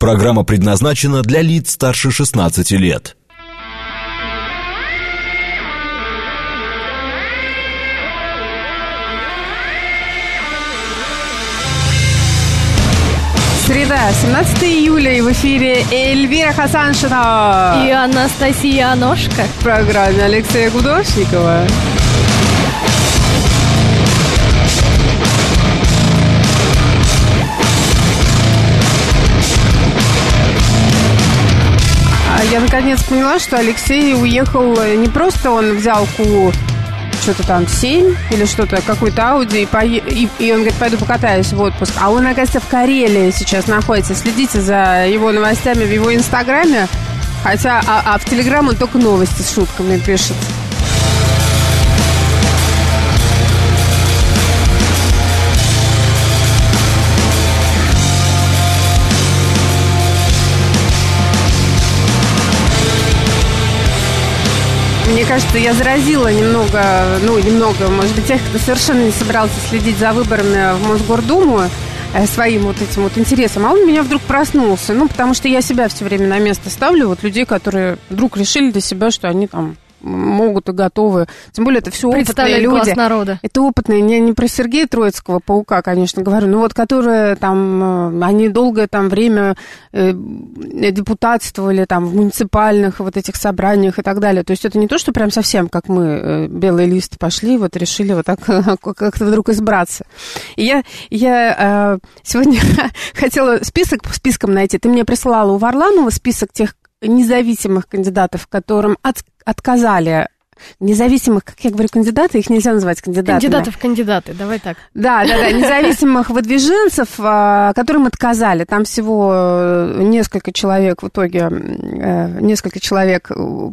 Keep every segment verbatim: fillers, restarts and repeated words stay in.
Программа предназначена для лиц старше шестнадцати лет. Среда, семнадцатого июля, и в эфире Эльвира Хасаншина и Анастасия Аношка в программе Алексея Гудошникова. Я наконец поняла, что Алексей уехал, не просто он взял ку что-то там семь или что-то, какой-то Ауди, и, по... и, и он говорит, пойду покатаюсь в отпуск. А он, оказывается, в Карелии сейчас находится. Следите за его новостями в его инстаграме. Хотя, а, а в телеграм он только новости с шутками пишет. Мне кажется, я заразила немного, ну, немного, может быть, тех, кто совершенно не собирался следить за выборами в Мосгордуму э, своим вот этим вот интересом. А он у меня вдруг проснулся. Ну, потому что я себя все время на место ставлю. Вот людей, которые вдруг решили для себя, что они там могут и готовы. Тем более, это все опытные люди. Народа. Это опытные. Не, не про Сергея Троицкого, паука, конечно, говорю. Но вот которые там, они долгое там время э, депутатствовали там в муниципальных вот этих собраниях и так далее. То есть это не то, что прям совсем, как мы, э, белый лист пошли, вот решили вот так как-то вдруг избраться. И я, я э, сегодня хотела список списком найти. Ты мне присылала у Варламова список тех независимых кандидатов, которым от, отказали. Независимых, как я говорю, кандидаты, их нельзя называть кандидатами. Кандидатов кандидаты, давай так. Да, да, да, независимых выдвиженцев, которым отказали. Там всего несколько человек в итоге, несколько человек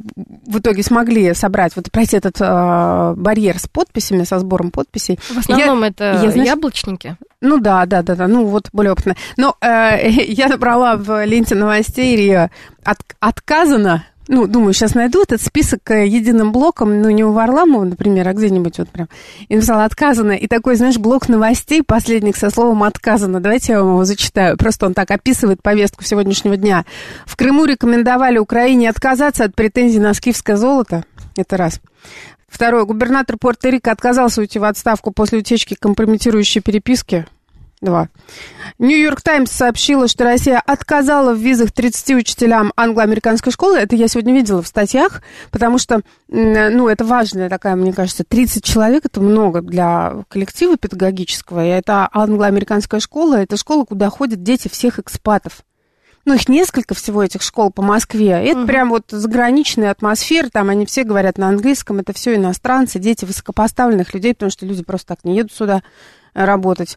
в итоге смогли собрать, вот пройти этот барьер с подписями, со сбором подписей. В основном я, это я, знаешь, яблочники. Ну да, да, да, да, ну вот более опытно. Но э, я набрала в ленте новостей РИА от, отказано. Ну, думаю, сейчас найду этот список единым блоком, ну, не у Варламова, например, а где-нибудь вот прям. И написала «отказано». И такой, знаешь, блок новостей последних со словом «отказано». Давайте я вам его зачитаю. Просто он так описывает повестку сегодняшнего дня. В Крыму рекомендовали Украине отказаться от претензий на скифское золото. Это раз. Второе. Губернатор Пуэрто-Рико отказался уйти в отставку после утечки компрометирующей переписки. Два. Нью-Йорк Таймс сообщила, что Россия отказала в визах тридцати учителям англо-американской школы. Это я сегодня видела в статьях, потому что, ну, это важная такая, мне кажется, тридцать человек, это много для коллектива педагогического. И это англо-американская школа, это школа, куда ходят дети всех экспатов. Ну, их несколько всего, этих школ по Москве. И это uh-huh. прям вот заграничная атмосфера, там они все говорят на английском, это все иностранцы, дети высокопоставленных людей, потому что люди просто так не едут сюда работать,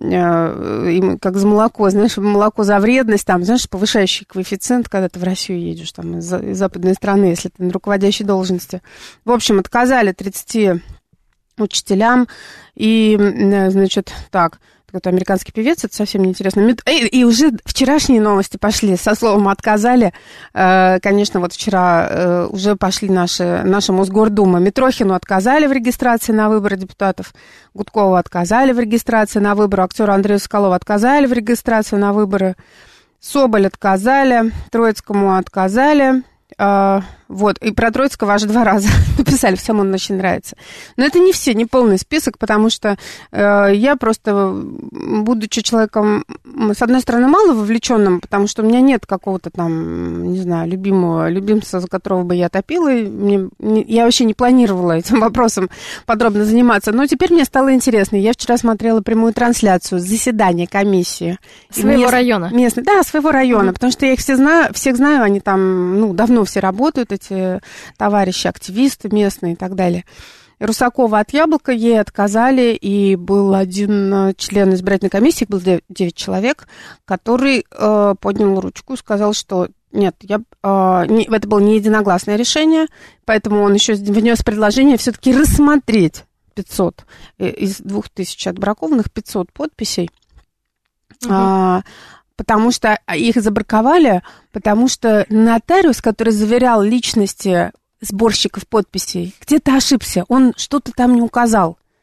им как за молоко, знаешь, молоко за вредность, там, знаешь, повышающий коэффициент, когда ты в Россию едешь, там, из, из западной страны, если ты на руководящей должности. В общем, отказали тридцати учителям, и, значит, так, какой-то американский певец, это совсем неинтересно. И, и уже вчерашние новости пошли, со словом «отказали». Конечно, вот вчера уже пошли наши, наша Мосгордума. Митрохину отказали в регистрации на выборы депутатов, Гудкову отказали в регистрации на выборы, актеру Андрею Соколову отказали в регистрации на выборы, Соболь отказали, Троицкому отказали. Вот, и про Троицкого аж два раза написали, всем он очень нравится. Но это не все, не полный список, потому что э, я просто, будучи человеком, с одной стороны, мало вовлеченным, потому что у меня нет какого-то там, не знаю, любимого, любимца, за которого бы я топила, и мне, не, я вообще не планировала этим вопросом подробно заниматься, но теперь мне стало интересно. Я вчера смотрела прямую трансляцию заседания комиссии. Своего мест, района? Местной, да, своего района, mm-hmm. потому что я их все знаю, всех знаю, они там, ну, давно все работают, эти товарищи, активисты местные и так далее. Русакова от Яблока ей отказали, и был один член избирательной комиссии, был девять человек, который э, поднял ручку и сказал, что нет, я, э, не, это было не единогласное решение, поэтому он еще внес предложение все-таки рассмотреть пятьсот из двух тысяч отбракованных, пятьсот подписей. Угу. А, потому что их забраковали, потому что нотариус, который заверял личности сборщиков подписей, где-то ошибся, он что-то там не указал.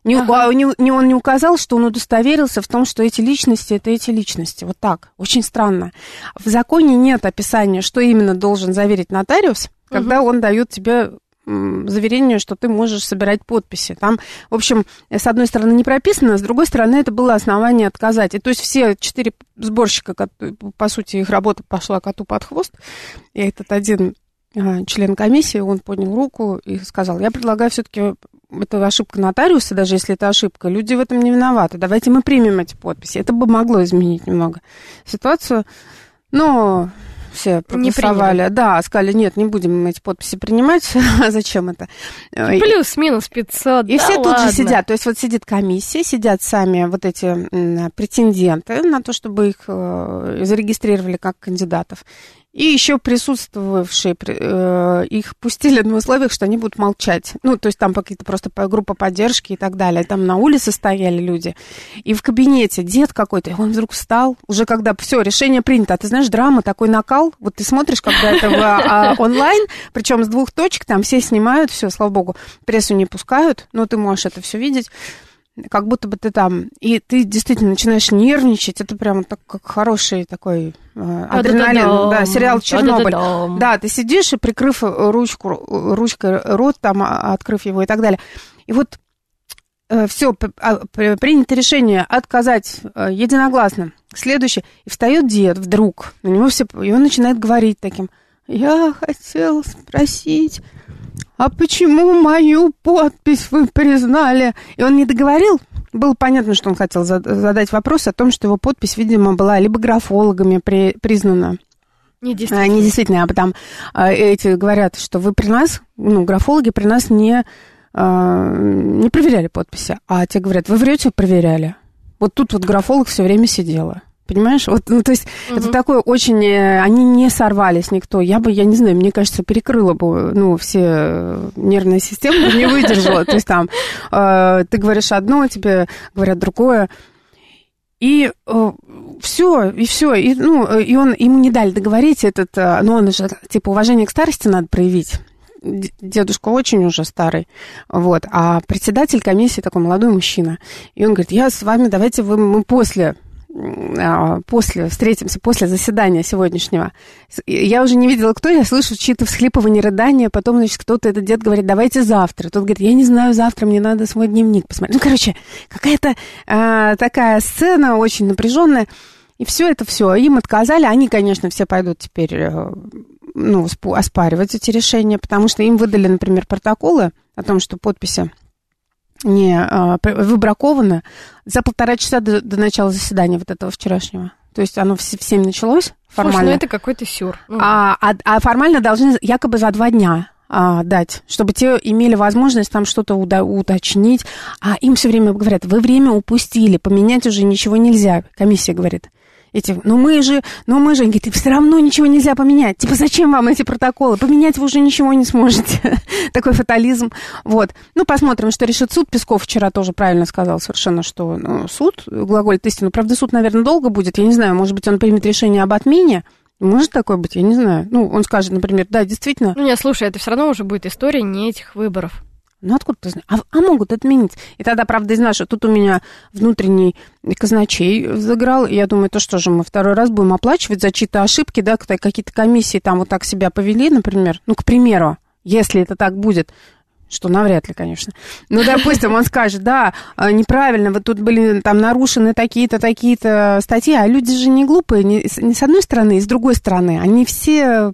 Не, Ага. не, не, он не указал, что он удостоверился в том, что эти личности – это эти личности. Вот так. Очень странно. В законе нет описания, что именно должен заверить нотариус, когда угу. он дает тебе м, заверение, что ты можешь собирать подписи. Там, в общем, с одной стороны не прописано, с другой стороны это было основание отказать. И то есть все четыре сборщика, по сути, их работа пошла коту под хвост, и этот один член комиссии, он поднял руку и сказал, я предлагаю все-таки, это ошибка нотариуса, даже если это ошибка, люди в этом не виноваты, давайте мы примем эти подписи. Это бы могло изменить немного ситуацию, но все проголосовали. Да, сказали, нет, не будем эти подписи принимать, зачем это? Плюс-минус пятьсот, И да все ладно. тут же сидят, то есть вот сидит комиссия, сидят сами вот эти м, претенденты на то, чтобы их э, зарегистрировали как кандидатов. И еще присутствовавшие, э, их пустили на условиях, что они будут молчать. Ну, то есть там какие-то просто группа поддержки и так далее. Там на улице стояли люди. И в кабинете дед какой-то, и он вдруг встал, уже когда все, решение принято. А ты знаешь, драма, такой накал. Вот ты смотришь, когда это в, а, онлайн, причем с двух точек, там все снимают, все, слава богу, прессу не пускают, но ты можешь это все видеть. Как будто бы ты там, и ты действительно начинаешь нервничать, это прямо так, как хороший такой э, адреналин, да, сериал «Чернобыль». Да, ты сидишь и, прикрыв ручку, ручкой рот, там, открыв его и так далее. И вот э, все, принято решение отказать э, единогласно. Следующее, и встает дед вдруг, на него все, и он начинает говорить таким, я хотел спросить... А почему мою подпись вы признали? И он не договорил. Было понятно, что он хотел задать вопрос о том, что его подпись, видимо, была либо графологами при, признана. Не действительно. Не действительно, а потом эти говорят, что вы при нас, ну, графологи при нас не, не проверяли подписи. А те говорят, вы врете, проверяли. Вот тут вот графолог все время сидела. Понимаешь? Вот, ну, то есть, угу. это такое очень... Они не сорвались никто. Я бы, я не знаю, мне кажется, перекрыла бы, ну, все нервные системы, не выдержала. То есть, там, э, ты говоришь одно, тебе говорят другое. И э, все, и все. И, ну, и он, ему не дали договорить этот... Ну, он же, типа, уважение к старости надо проявить. Дедушка очень уже старый, вот. А председатель комиссии такой молодой мужчина. И он говорит, я с вами, давайте вы, мы после... после, встретимся после заседания сегодняшнего. Я уже не видела, кто, я слышу чьи-то всхлипывания, рыдания, потом, значит, кто-то, этот дед говорит, давайте завтра. Тот говорит, я не знаю, завтра мне надо свой дневник посмотреть. Ну, короче, какая-то а, такая сцена очень напряженная, и все это все. Им отказали, они, конечно, все пойдут теперь, ну, оспаривать эти решения, потому что им выдали, например, протоколы о том, что подписи не а, выбраковано за полтора часа до, до начала заседания вот этого вчерашнего. То есть оно в семь началось формально. Слушай, ну это какой-то сюр. А, а, а формально должны якобы за два дня а, дать, чтобы те имели возможность там что-то уда- уточнить. А им все время говорят, вы время упустили, поменять уже ничего нельзя. Комиссия говорит. Эти, ну мы же, ну мы же, говорит, все равно ничего нельзя поменять. Типа, зачем вам эти протоколы? Поменять вы уже ничего не сможете. Такой фатализм. Вот. Ну, посмотрим, что решит суд. Песков вчера тоже правильно сказал совершенно, что ну, суд глаголит истину. Правда, суд, наверное, долго будет. Я не знаю, может быть, он примет решение об отмене. Может такое быть? Я не знаю. Ну, он скажет, например, да, действительно. Ну, нет, слушай, это все равно уже будет история не этих выборов. Ну, откуда ты знаешь? А, а могут отменить. И тогда, правда, и знаешь, что тут у меня внутренний казначей взыграл. И я думаю, то что же, мы второй раз будем оплачивать за чьи-то ошибки, да, какие-то комиссии там вот так себя повели, например. Ну, к примеру, если это так будет, что навряд ли, конечно. Ну, допустим, он скажет, да, неправильно, вот тут были там нарушены такие-то, такие-то статьи, а люди же не глупые, не, не с одной стороны, и с другой стороны. Они все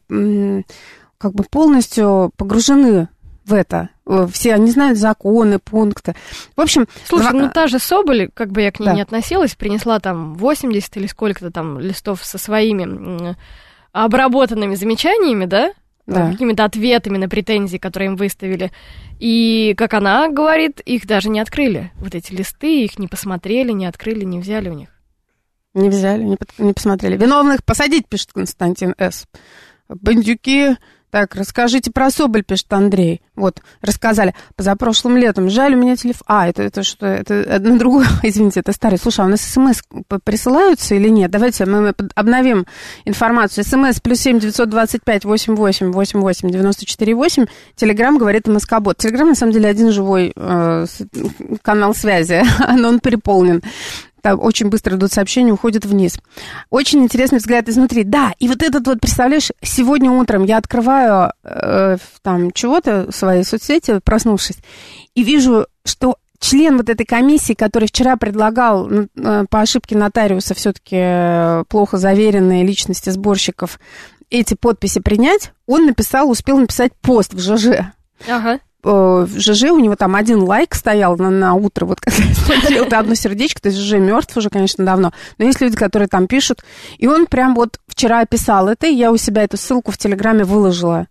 как бы полностью погружены в это. Все они знают законы, пункты. В общем... Слушай, два... ну та же Соболь, как бы я к ней да. не относилась, принесла там восемьдесят или сколько-то там листов со своими обработанными замечаниями, да? Да. Какими-то ответами на претензии, которые им выставили. И, как она говорит, их даже не открыли. Вот эти листы, их не посмотрели, не открыли, не взяли у них. Не взяли, не, под... не посмотрели. Виновных посадить, пишет Константин С. Бандюки Так, расскажите про Соболь, пишет Андрей. Вот, рассказали. Позапрошлым летом. Жаль, у меня телефон... А, это, это что? Это на другое. Извините, это старый. Слушай, а у нас смс присылаются или нет? Давайте мы обновим информацию. СМС плюс семь девятьсот двадцать пять восемьдесят восемь восемьдесят восемь девяносто четыре восемь. Телеграм говорит МСК-бот. Телеграм, на самом деле, один живой э, канал связи. Но он переполнен. Там очень быстро идут сообщения, уходят вниз. Очень интересный взгляд изнутри. Да, и вот этот вот, представляешь, сегодня утром я открываю э, там чего-то в своей соцсети, проснувшись, и вижу, что член вот этой комиссии, который вчера предлагал э, по ошибке нотариуса все-таки э, плохо заверенные личности сборщиков эти подписи принять, он написал, успел написать пост в ЖЖ. Ага. В ЖЖ у него там один лайк стоял на, на утро, вот когда я смотрела, это одно сердечко, то есть ЖЖ мертв уже, конечно, давно, но есть люди, которые там пишут, и он прям вот вчера описал это, и я у себя эту ссылку в Телеграме выложила.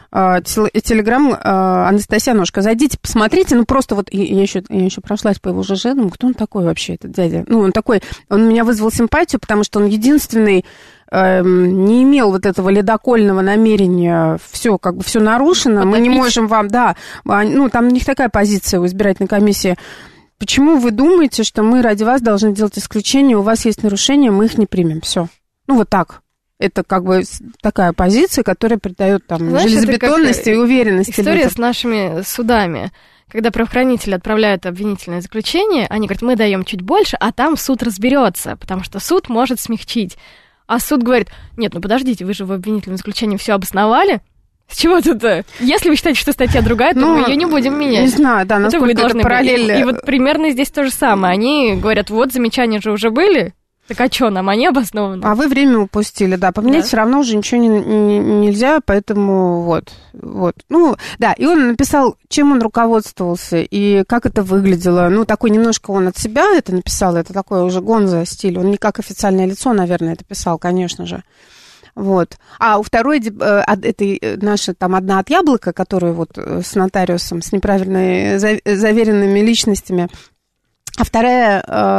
Телеграм Анастасия Ножка, зайдите, посмотрите, ну просто вот, я еще, я еще прошлась по его ЖЖ, думаю, кто он такой вообще, этот дядя? Ну, он такой, он меня вызвал симпатию, потому что он единственный, не имел вот этого ледокольного намерения, все, как бы все нарушено, Потопить. Мы не можем вам, да, ну, там у них такая позиция у избирательной комиссии. Почему вы думаете, что мы ради вас должны делать исключение, у вас есть нарушения, мы их не примем, все. Ну, вот так. Это как бы такая позиция, которая придает там Знаешь, железобетонности и уверенности. История людям. С нашими судами. Когда правоохранители отправляют обвинительное заключение, они говорят, мы даем чуть больше, а там суд разберется, потому что суд может смягчить. А суд говорит, нет, ну подождите, вы же в обвинительном заключении все обосновали. С чего тут-то? Если вы считаете, что статья другая, то ну, мы ее не будем менять. Не знаю, да, насколько это, это параллель. И, и вот примерно здесь то же самое. Они говорят, вот замечания же уже были, так а что нам, они обоснованы. А вы время упустили, да, поменять да. все равно уже ничего не, не, нельзя, поэтому вот, вот. Ну, да, и он написал, чем он руководствовался и как это выглядело. Ну, такой немножко он от себя это написал, это такой уже гонза стиль, он не как официальное лицо, наверное, это писал, конечно же. Вот. А у второй, это наша там одна от яблока, которая вот с нотариусом, с неправильно заверенными личностями, а вторая,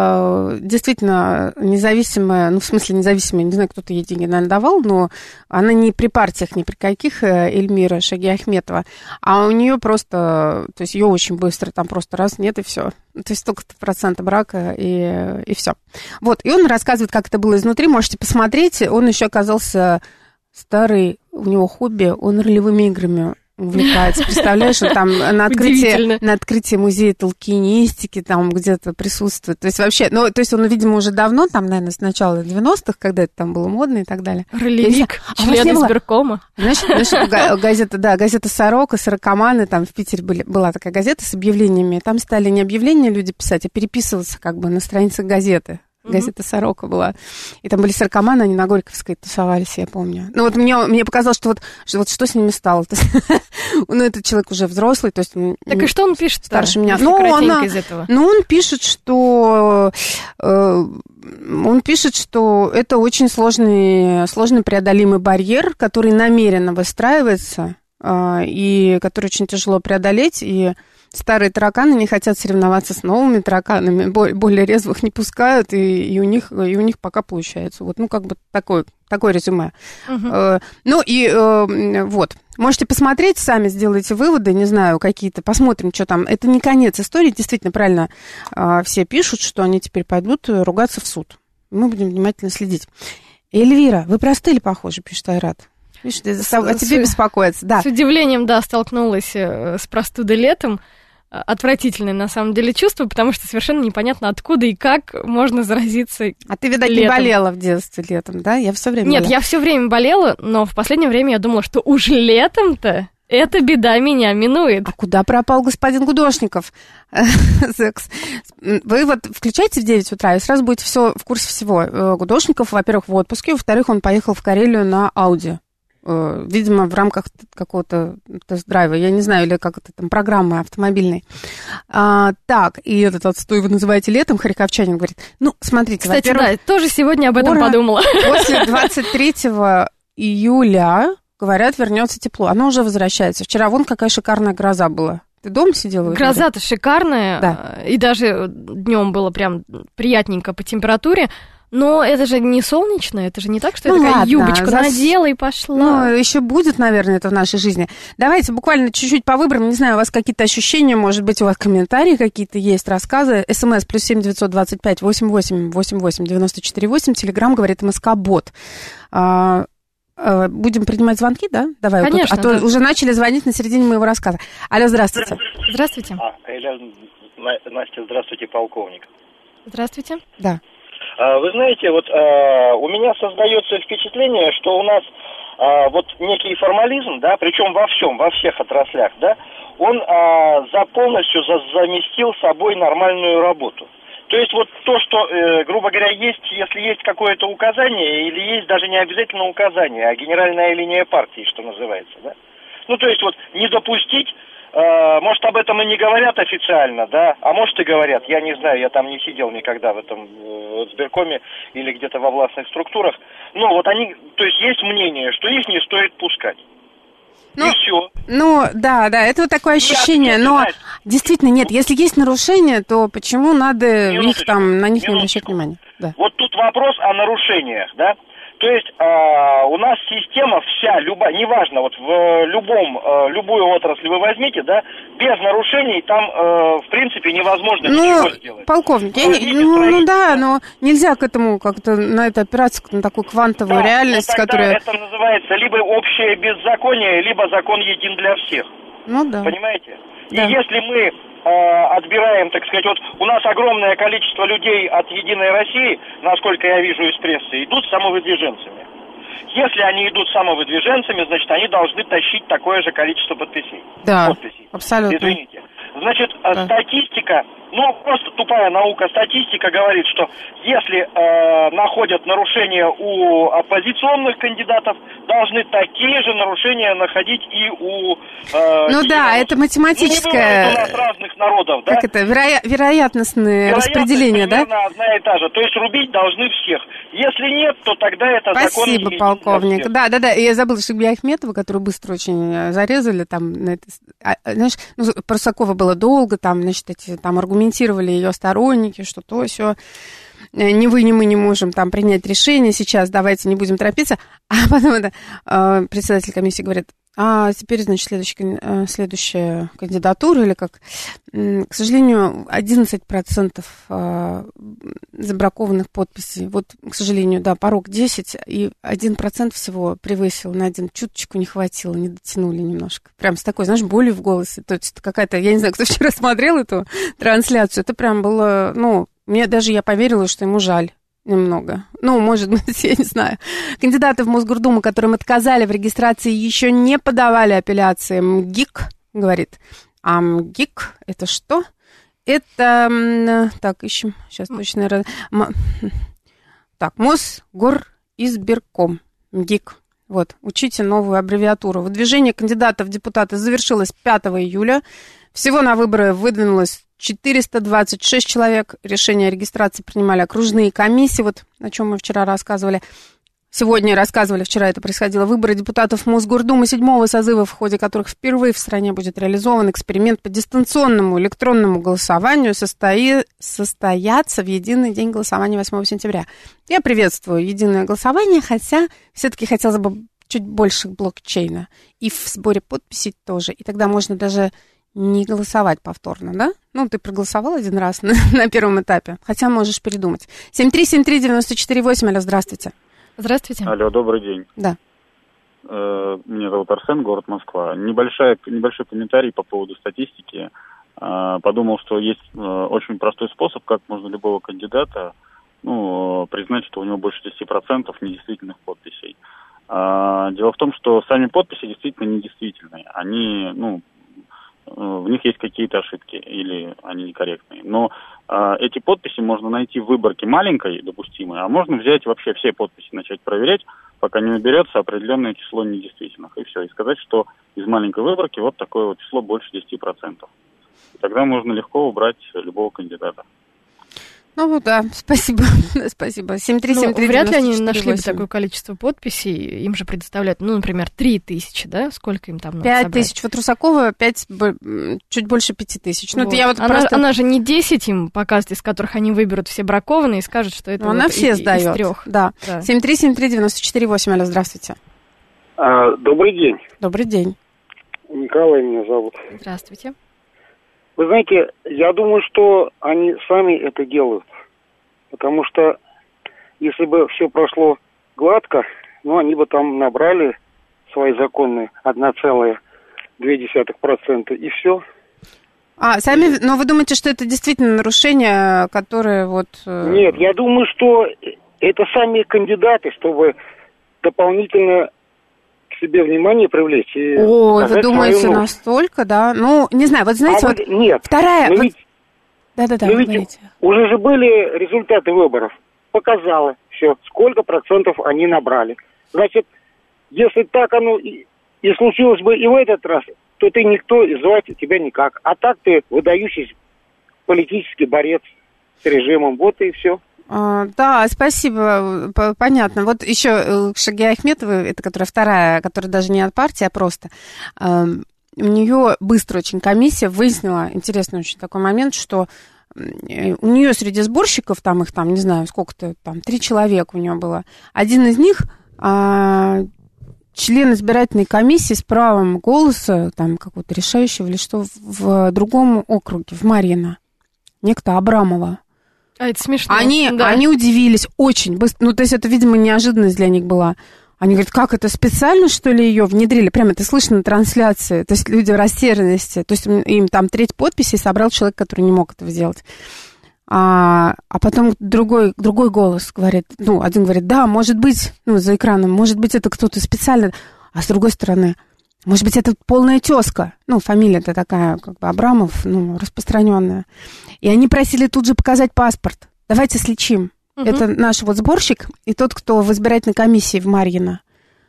э, действительно, независимая, ну, в смысле независимая, не знаю, кто-то ей деньги, наверное, давал, но она не при партиях, ни при каких, Эльмира Шагиахметова, а у нее просто, то есть ее очень быстро, там просто раз, нет, и все. То есть столько-то процентов брака, и, и все. Вот, и он рассказывает, как это было изнутри, можете посмотреть. Он еще оказался старый, у него хобби, он ролевыми играми увлекается. Представляешь, он там на открытии, на открытии музея толкинистики там где-то присутствует. То есть вообще, ну, то есть он, видимо, уже давно, там, наверное, с начала девяностых, когда это там было модно и так далее. Ролевик, член избиркома. Знаешь, знаешь, газета, да, газета «Сорока», «Сорокоманы», там в Питере были, была такая газета с объявлениями. Там стали не объявления люди писать, а переписываться как бы на страницах газеты. Газета «Сорока» была. И там были сорокоманы, они на Горьковской тусовались, я помню. Ну, вот мне, мне показалось, что вот, что вот что с ними стало. Ну, этот человек уже взрослый, то есть... Так и что он пишет старше меня. Ну, она, из этого? Ну, он пишет, что... Э, он пишет, что это очень сложный, сложно преодолимый барьер, который намеренно выстраивается, э, и который очень тяжело преодолеть, и... Старые тараканы не хотят соревноваться с новыми тараканами, более резвых не пускают, и, и, у, них, и у них пока получается. Вот, ну, как бы такое, такое резюме. Угу. Э, ну, и э, вот, можете посмотреть, сами сделайте выводы, не знаю, какие-то, посмотрим, что там. Это не конец истории, действительно, правильно э, все пишут, что они теперь пойдут ругаться в суд. Мы будем внимательно следить. Эльвира, вы простыли, похоже, пишет Айрат. Видишь, с, о тебе с, беспокоится, да. С удивлением, да, столкнулась с простудой летом. Отвратительное, на самом деле, чувство, потому что совершенно непонятно, откуда и как можно заразиться. А ты, видать, летом. Не болела в детстве летом, да? Я все время Нет, болела. я все время болела, но в последнее время я думала, что уж летом-то эта беда меня минует. А куда пропал господин Гудошников? Вы вот включайте в девять утра, и сразу будете все в курсе всего. Гудошников, во-первых, в отпуске, во-вторых, он поехал в Карелию на Ауди. Видимо, в рамках какого-то тест-драйва, я не знаю, или как это там, программы автомобильной. А, так, и этот отстой вы называете летом, Харьковчанин говорит. Ну, смотрите, кстати, да, тоже сегодня об этом подумала. После двадцать третьего июля, говорят, вернется тепло. Оно уже возвращается. Вчера вон какая шикарная гроза была. Ты дома сидела? Гроза-то шикарная, да. И даже днем было прям приятненько по температуре. Но это же не солнечно, это же не так, что ну, я такая ладно, юбочку зас... надела и пошла. Ну, еще будет, наверное, это в нашей жизни. Давайте буквально чуть-чуть по выборам. Не знаю, у вас какие-то ощущения, может быть, у вас комментарии какие-то есть, рассказы. СМС плюс семь девятьсот двадцать пять восемьдесят восемь восемьдесят восемь девяносто четыре восемь. Телеграм говорит МСК-бот. А, а, будем принимать звонки, да? Давай. Конечно. Вот тут, а да. то уже начали звонить на середине моего рассказа. Алло, здравствуйте. Здравствуйте. А, Эля, Настя, здравствуйте, полковник. Здравствуйте. Да. Вы знаете, вот у меня создается впечатление, что у нас вот некий формализм, да, причем во всем, во всех отраслях, да, он за полностью заместил собой нормальную работу. То есть вот то, что, грубо говоря, есть, если есть какое-то указание, или есть даже не обязательно указание, а генеральная линия партии, что называется, да. Ну, то есть вот не допустить. Может, об этом и не говорят официально, да, а может и говорят, я не знаю, я там не сидел никогда в этом в сберкоме или где-то во властных структурах, но вот они, то есть есть мнение, что их не стоит пускать. Ну, и все. Ну, да, да, это вот такое ощущение, но знаете, действительно нет, если есть нарушения, то почему надо их там, на них не минуточку. обращать внимания? Да. Вот тут вопрос о нарушениях, да. То есть э, у нас система вся, любая, неважно, вот в любом, э, любую отрасль вы возьмите, да, без нарушений там, э, в принципе, невозможно ну, ничего сделать. Полковник, я не, ну, ну да, но нельзя к этому как-то, на это опираться, на такую квантовую да, реальность, ну, которая... это называется либо общее беззаконие, либо закон един для всех. Ну да. Понимаете? Да. И если мы отбираем, так сказать, вот у нас огромное количество людей от «Единой России», насколько я вижу из прессы, идут самовыдвиженцами. Если они идут самовыдвиженцами, значит, они должны тащить такое же количество подписей. Да, подписей. абсолютно. Извините. Значит, да. статистика, ну, просто тупая наука, статистика говорит, что если э, находят нарушения у оппозиционных кандидатов, должны такие же нарушения находить и у... Э, ну да, это математическое... Ну, не бывает у нас разных народов, да? Как это, вероя... вероятностное распределение, да? одна и та же, то есть рубить должны всех. Если нет, то тогда это закон... Спасибо, полковник. Да, да, да, я забыла Шигбия Ахметова, которую быстро очень зарезали, там, на это... а, знаешь, ну, про Сокова было долго, там, значит, эти, там аргументировали ее сторонники, что то, все, ни вы, ни мы не можем там принять решение сейчас, давайте не будем торопиться. А потом это, э, председатель комиссии говорит, а теперь, значит, следующая, э, следующая кандидатура, или как, э, к сожалению, одиннадцать процентов э, забракованных подписей, вот, к сожалению, да, порог десять, и один процент всего превысил на один, чуточку не хватило, не дотянули немножко. Прям с такой, знаешь, болью в голосе, то есть какая-то, я не знаю, кто вчера смотрел эту трансляцию, это прям было, ну, мне даже, я поверила, что ему жаль. Немного. Ну, может быть, я не знаю. Кандидаты в Мосгордуму, которым отказали в регистрации, еще не подавали апелляции. МГИК говорит. А МГИК это что? Это... Так, ищем. Сейчас точно... М... Так, Мосгоризбирком. МГИК. Вот, учите новую аббревиатуру. Выдвижение кандидатов в депутаты завершилось пятого июля. Всего на выборы выдвинулось четыреста двадцать шесть человек. Решение о регистрации принимали окружные комиссии, вот о чем мы вчера рассказывали. Сегодня рассказывали, вчера это происходило. Выборы депутатов Мосгордумы седьмого созыва, в ходе которых впервые в стране будет реализован эксперимент по дистанционному электронному голосованию, состои... состоятся в единый день голосования восьмого сентября. Я приветствую единое голосование, хотя все-таки хотелось бы чуть больше блокчейна. И в сборе подписей тоже. И тогда можно даже... не голосовать повторно, да? Ну, ты проголосовал один раз на, на первом этапе, хотя можешь передумать. семь три семь три девять четыре восемь, алло, здравствуйте. Здравствуйте. Алло, добрый день. Да. Меня зовут Арсен, город Москва. Небольшой, небольшой комментарий по поводу статистики. Подумал, что есть очень простой способ, как можно любого кандидата, ну, признать, что у него больше десять процентов недействительных подписей. Дело в том, что сами подписи действительно недействительные. Они, ну, в них есть какие-то ошибки или они некорректные. Но э, эти подписи можно найти в выборке маленькой, допустимой, а можно взять вообще все подписи, начать проверять, пока не наберется определенное число недействительных. И все. И сказать, что из маленькой выборки вот такое вот число больше десять процентов. И тогда можно легко убрать любого кандидата. Ну да, спасибо, спасибо. семь три семь три ну, вряд ли они девяносто четыре нашли бы восемь. такое количество подписей. Им же предоставляют, ну, например, три тысячи, да? Сколько им там надо Пять собрать? тысяч. Вот Русакова пять, чуть больше пяти тысяч. Ну, Вот. это я вот она, просто... она же не десять им показывает, из которых они выберут все бракованные и скажут, что это Ну, вот она все из, сдает. из трех. Да. Да. семь три семь три девяносто четыре восемь. Алло, здравствуйте. А, добрый день. Добрый день. Николай меня зовут. Здравствуйте. Вы знаете, я думаю, что они сами это делают. Потому что если бы все прошло гладко, ну, они бы там набрали свои законные одна целая две десятых процента и все. А, сами, но вы думаете, что это действительно нарушение, которое вот... э, Нет, я думаю, что это сами кандидаты, чтобы дополнительно к себе внимание привлечь. И Ой, вы показать думаете свою ночь. настолько, да? Ну, не знаю, вот знаете, А вот... вот нет. Вторая... Но вот- ведь Да-да-да, Но вы ведь говорите. уже же были результаты выборов. Показало все, сколько процентов они набрали. Значит, если так оно и, и случилось бы и в этот раз, то ты никто, и звать тебя никак. А так ты выдающийся политический борец с режимом. Вот и все. А, да, спасибо, п- понятно. Вот еще Шагия Ахметова, это которая вторая, которая даже не от партии, а просто... эм, у нее быстро очень комиссия выяснила, интересный очень такой момент, что у нее среди сборщиков, там их там, не знаю, сколько-то, там, три человека у нее было. Один из них а, член избирательной комиссии с правом голоса, там, какого-то решающего или что, в другом округе, в Марьино. Некто Абрамова. А это смешно. Они, да. они удивились очень быстро. Ну, то есть это, видимо, неожиданность для них была. Они говорят, как это, специально, что ли, ее внедрили? Прямо это слышно на трансляции. То есть люди в растерянности. То есть им, им там треть подписей собрал человек, который не мог этого сделать. А, а потом другой, другой голос говорит, ну, один говорит, да, может быть, ну, за экраном, может быть, это кто-то специально. А с другой стороны, может быть, это полная тезка. Ну, фамилия-то такая, как бы, Абрамов, ну, распространенная. И они просили тут же показать паспорт. Давайте сличим. Угу. Это наш вот сборщик и тот, кто в избирательной комиссии в Марьино.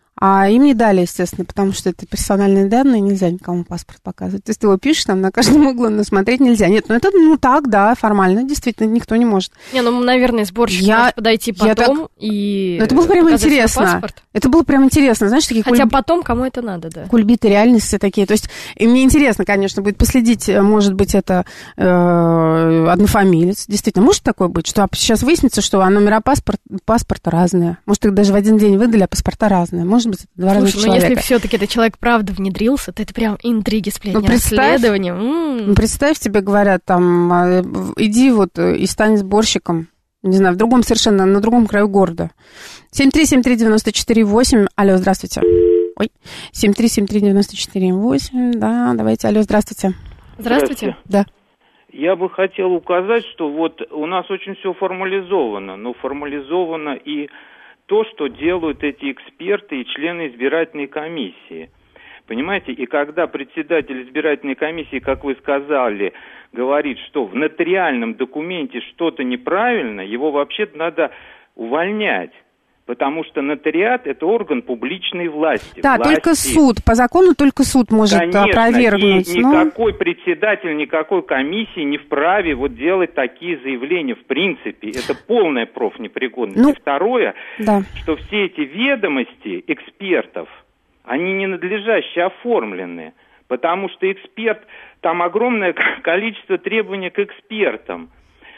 А им не дали, естественно, потому что это персональные данные, нельзя никому паспорт показывать. То есть ты его пишешь там на каждом углу, но смотреть нельзя. Нет, ну это, ну так, да, формально, действительно, никто не может. Не, ну, наверное, сборщик Я- может подойти я потом так- и Но это было прям показать свой интересно. паспорт. Это было прям интересно, знаешь, такие Хотя кульб- потом кому это надо, да. кульбиты реальности такие. То есть, и мне интересно, конечно, будет последить, может быть, это э, однофамилец. Действительно, может такое быть, что сейчас выяснится, что а номера паспорт, паспорта разные. Может, их даже в один день выдали, а паспорта разные. Может быть, это два разных Слушай, ну если человека. все-таки этот человек правда внедрился, то это прям интриги, сплетни, Ну, представь. расследования. М. Ну, представь, тебе говорят, там, а, иди вот и стань сборщиком, не знаю, в другом совершенно, на другом краю города. семь три семь три девяносто четыре восемь. Алло, здравствуйте. Ой, семь три семь три девяносто четыре восемь. Да, давайте, алло, здравствуйте. Здравствуйте. Да. Я бы хотел указать, что вот у нас очень все формализовано, но формализовано и то, что делают эти эксперты и члены избирательной комиссии. Понимаете, и когда председатель избирательной комиссии, как вы сказали, говорит, что в нотариальном документе что-то неправильно, его вообще-то надо увольнять. Потому что нотариат – это орган публичной власти. Да, власти. только суд. По закону только суд может Конечно, опровергнуть. и Ну, никакой председатель, никакой комиссии не вправе вот делать такие заявления в принципе. Это полная профнепригодность. Ну, и второе, да. что все эти ведомости экспертов, они ненадлежаще оформлены. Потому что эксперт, там огромное количество требований к экспертам.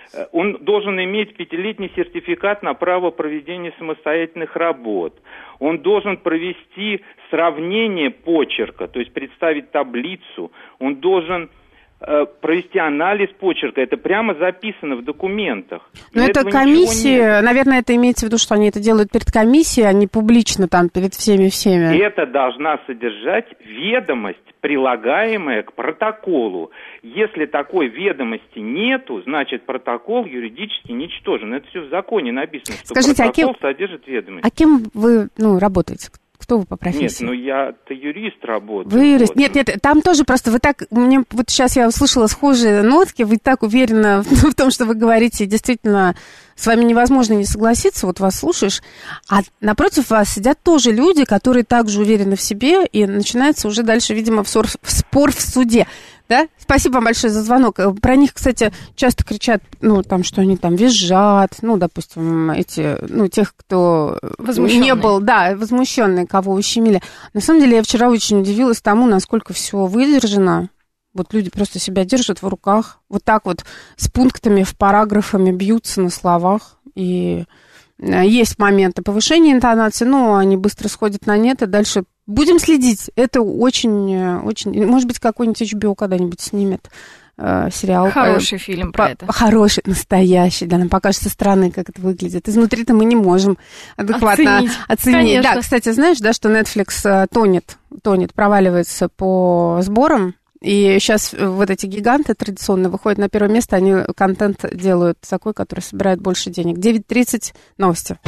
Он должен иметь пятилетний сертификат на право проведения самостоятельных работ. Он должен провести сравнение почерка, то есть представить таблицу. Он должен э, провести анализ почерка. Это прямо записано в документах. Но Для это этого ничего комиссия, нет. наверное, это имеется в виду, что они это делают перед комиссией, а не публично там перед всеми-всеми. Это должна содержать ведомость, прилагаемая к протоколу. Если такой ведомости нету, значит протокол юридически ничтожен. Это все в законе написано, что Скажите, протокол а кем, содержит ведомость. а кем вы ну, работаете? Кто вы по Нет, профессии? ну я-то юрист работаю. Вы юрист. вот. Нет, нет, там тоже просто вы так, мне вот сейчас я услышала схожие нотки, вы так уверены в том, что вы говорите, действительно с вами невозможно не согласиться, вот вас слушаешь, а напротив вас сидят тоже люди, которые также уверены в себе, и начинается уже дальше, видимо, в ссор, в спор в суде. Да? Спасибо вам большое за звонок. Про них, кстати, часто кричат, ну, там, что они там визжат, ну, допустим, эти, ну, тех, кто не был, да, возмущенные, кого ущемили. На самом деле, я вчера очень удивилась тому, насколько все выдержано. Вот люди просто себя держат в руках, вот так вот с пунктами, в параграфами бьются на словах, и есть моменты повышения интонации, но они быстро сходят на нет, и дальше будем следить. Это очень, очень... Может быть, какой-нибудь эйч би о когда-нибудь снимет э, сериал. Хороший э, фильм про по- это. Хороший, настоящий, да, нам покажет со стороны, как это выглядит. Изнутри-то мы не можем адекватно оценить. оценить. Да, кстати, знаешь, да, что Netflix тонет, тонет, проваливается по сборам, и сейчас вот эти гиганты традиционно выходят на первое место, они контент делают такой, который собирает больше денег. девять тридцать, новости.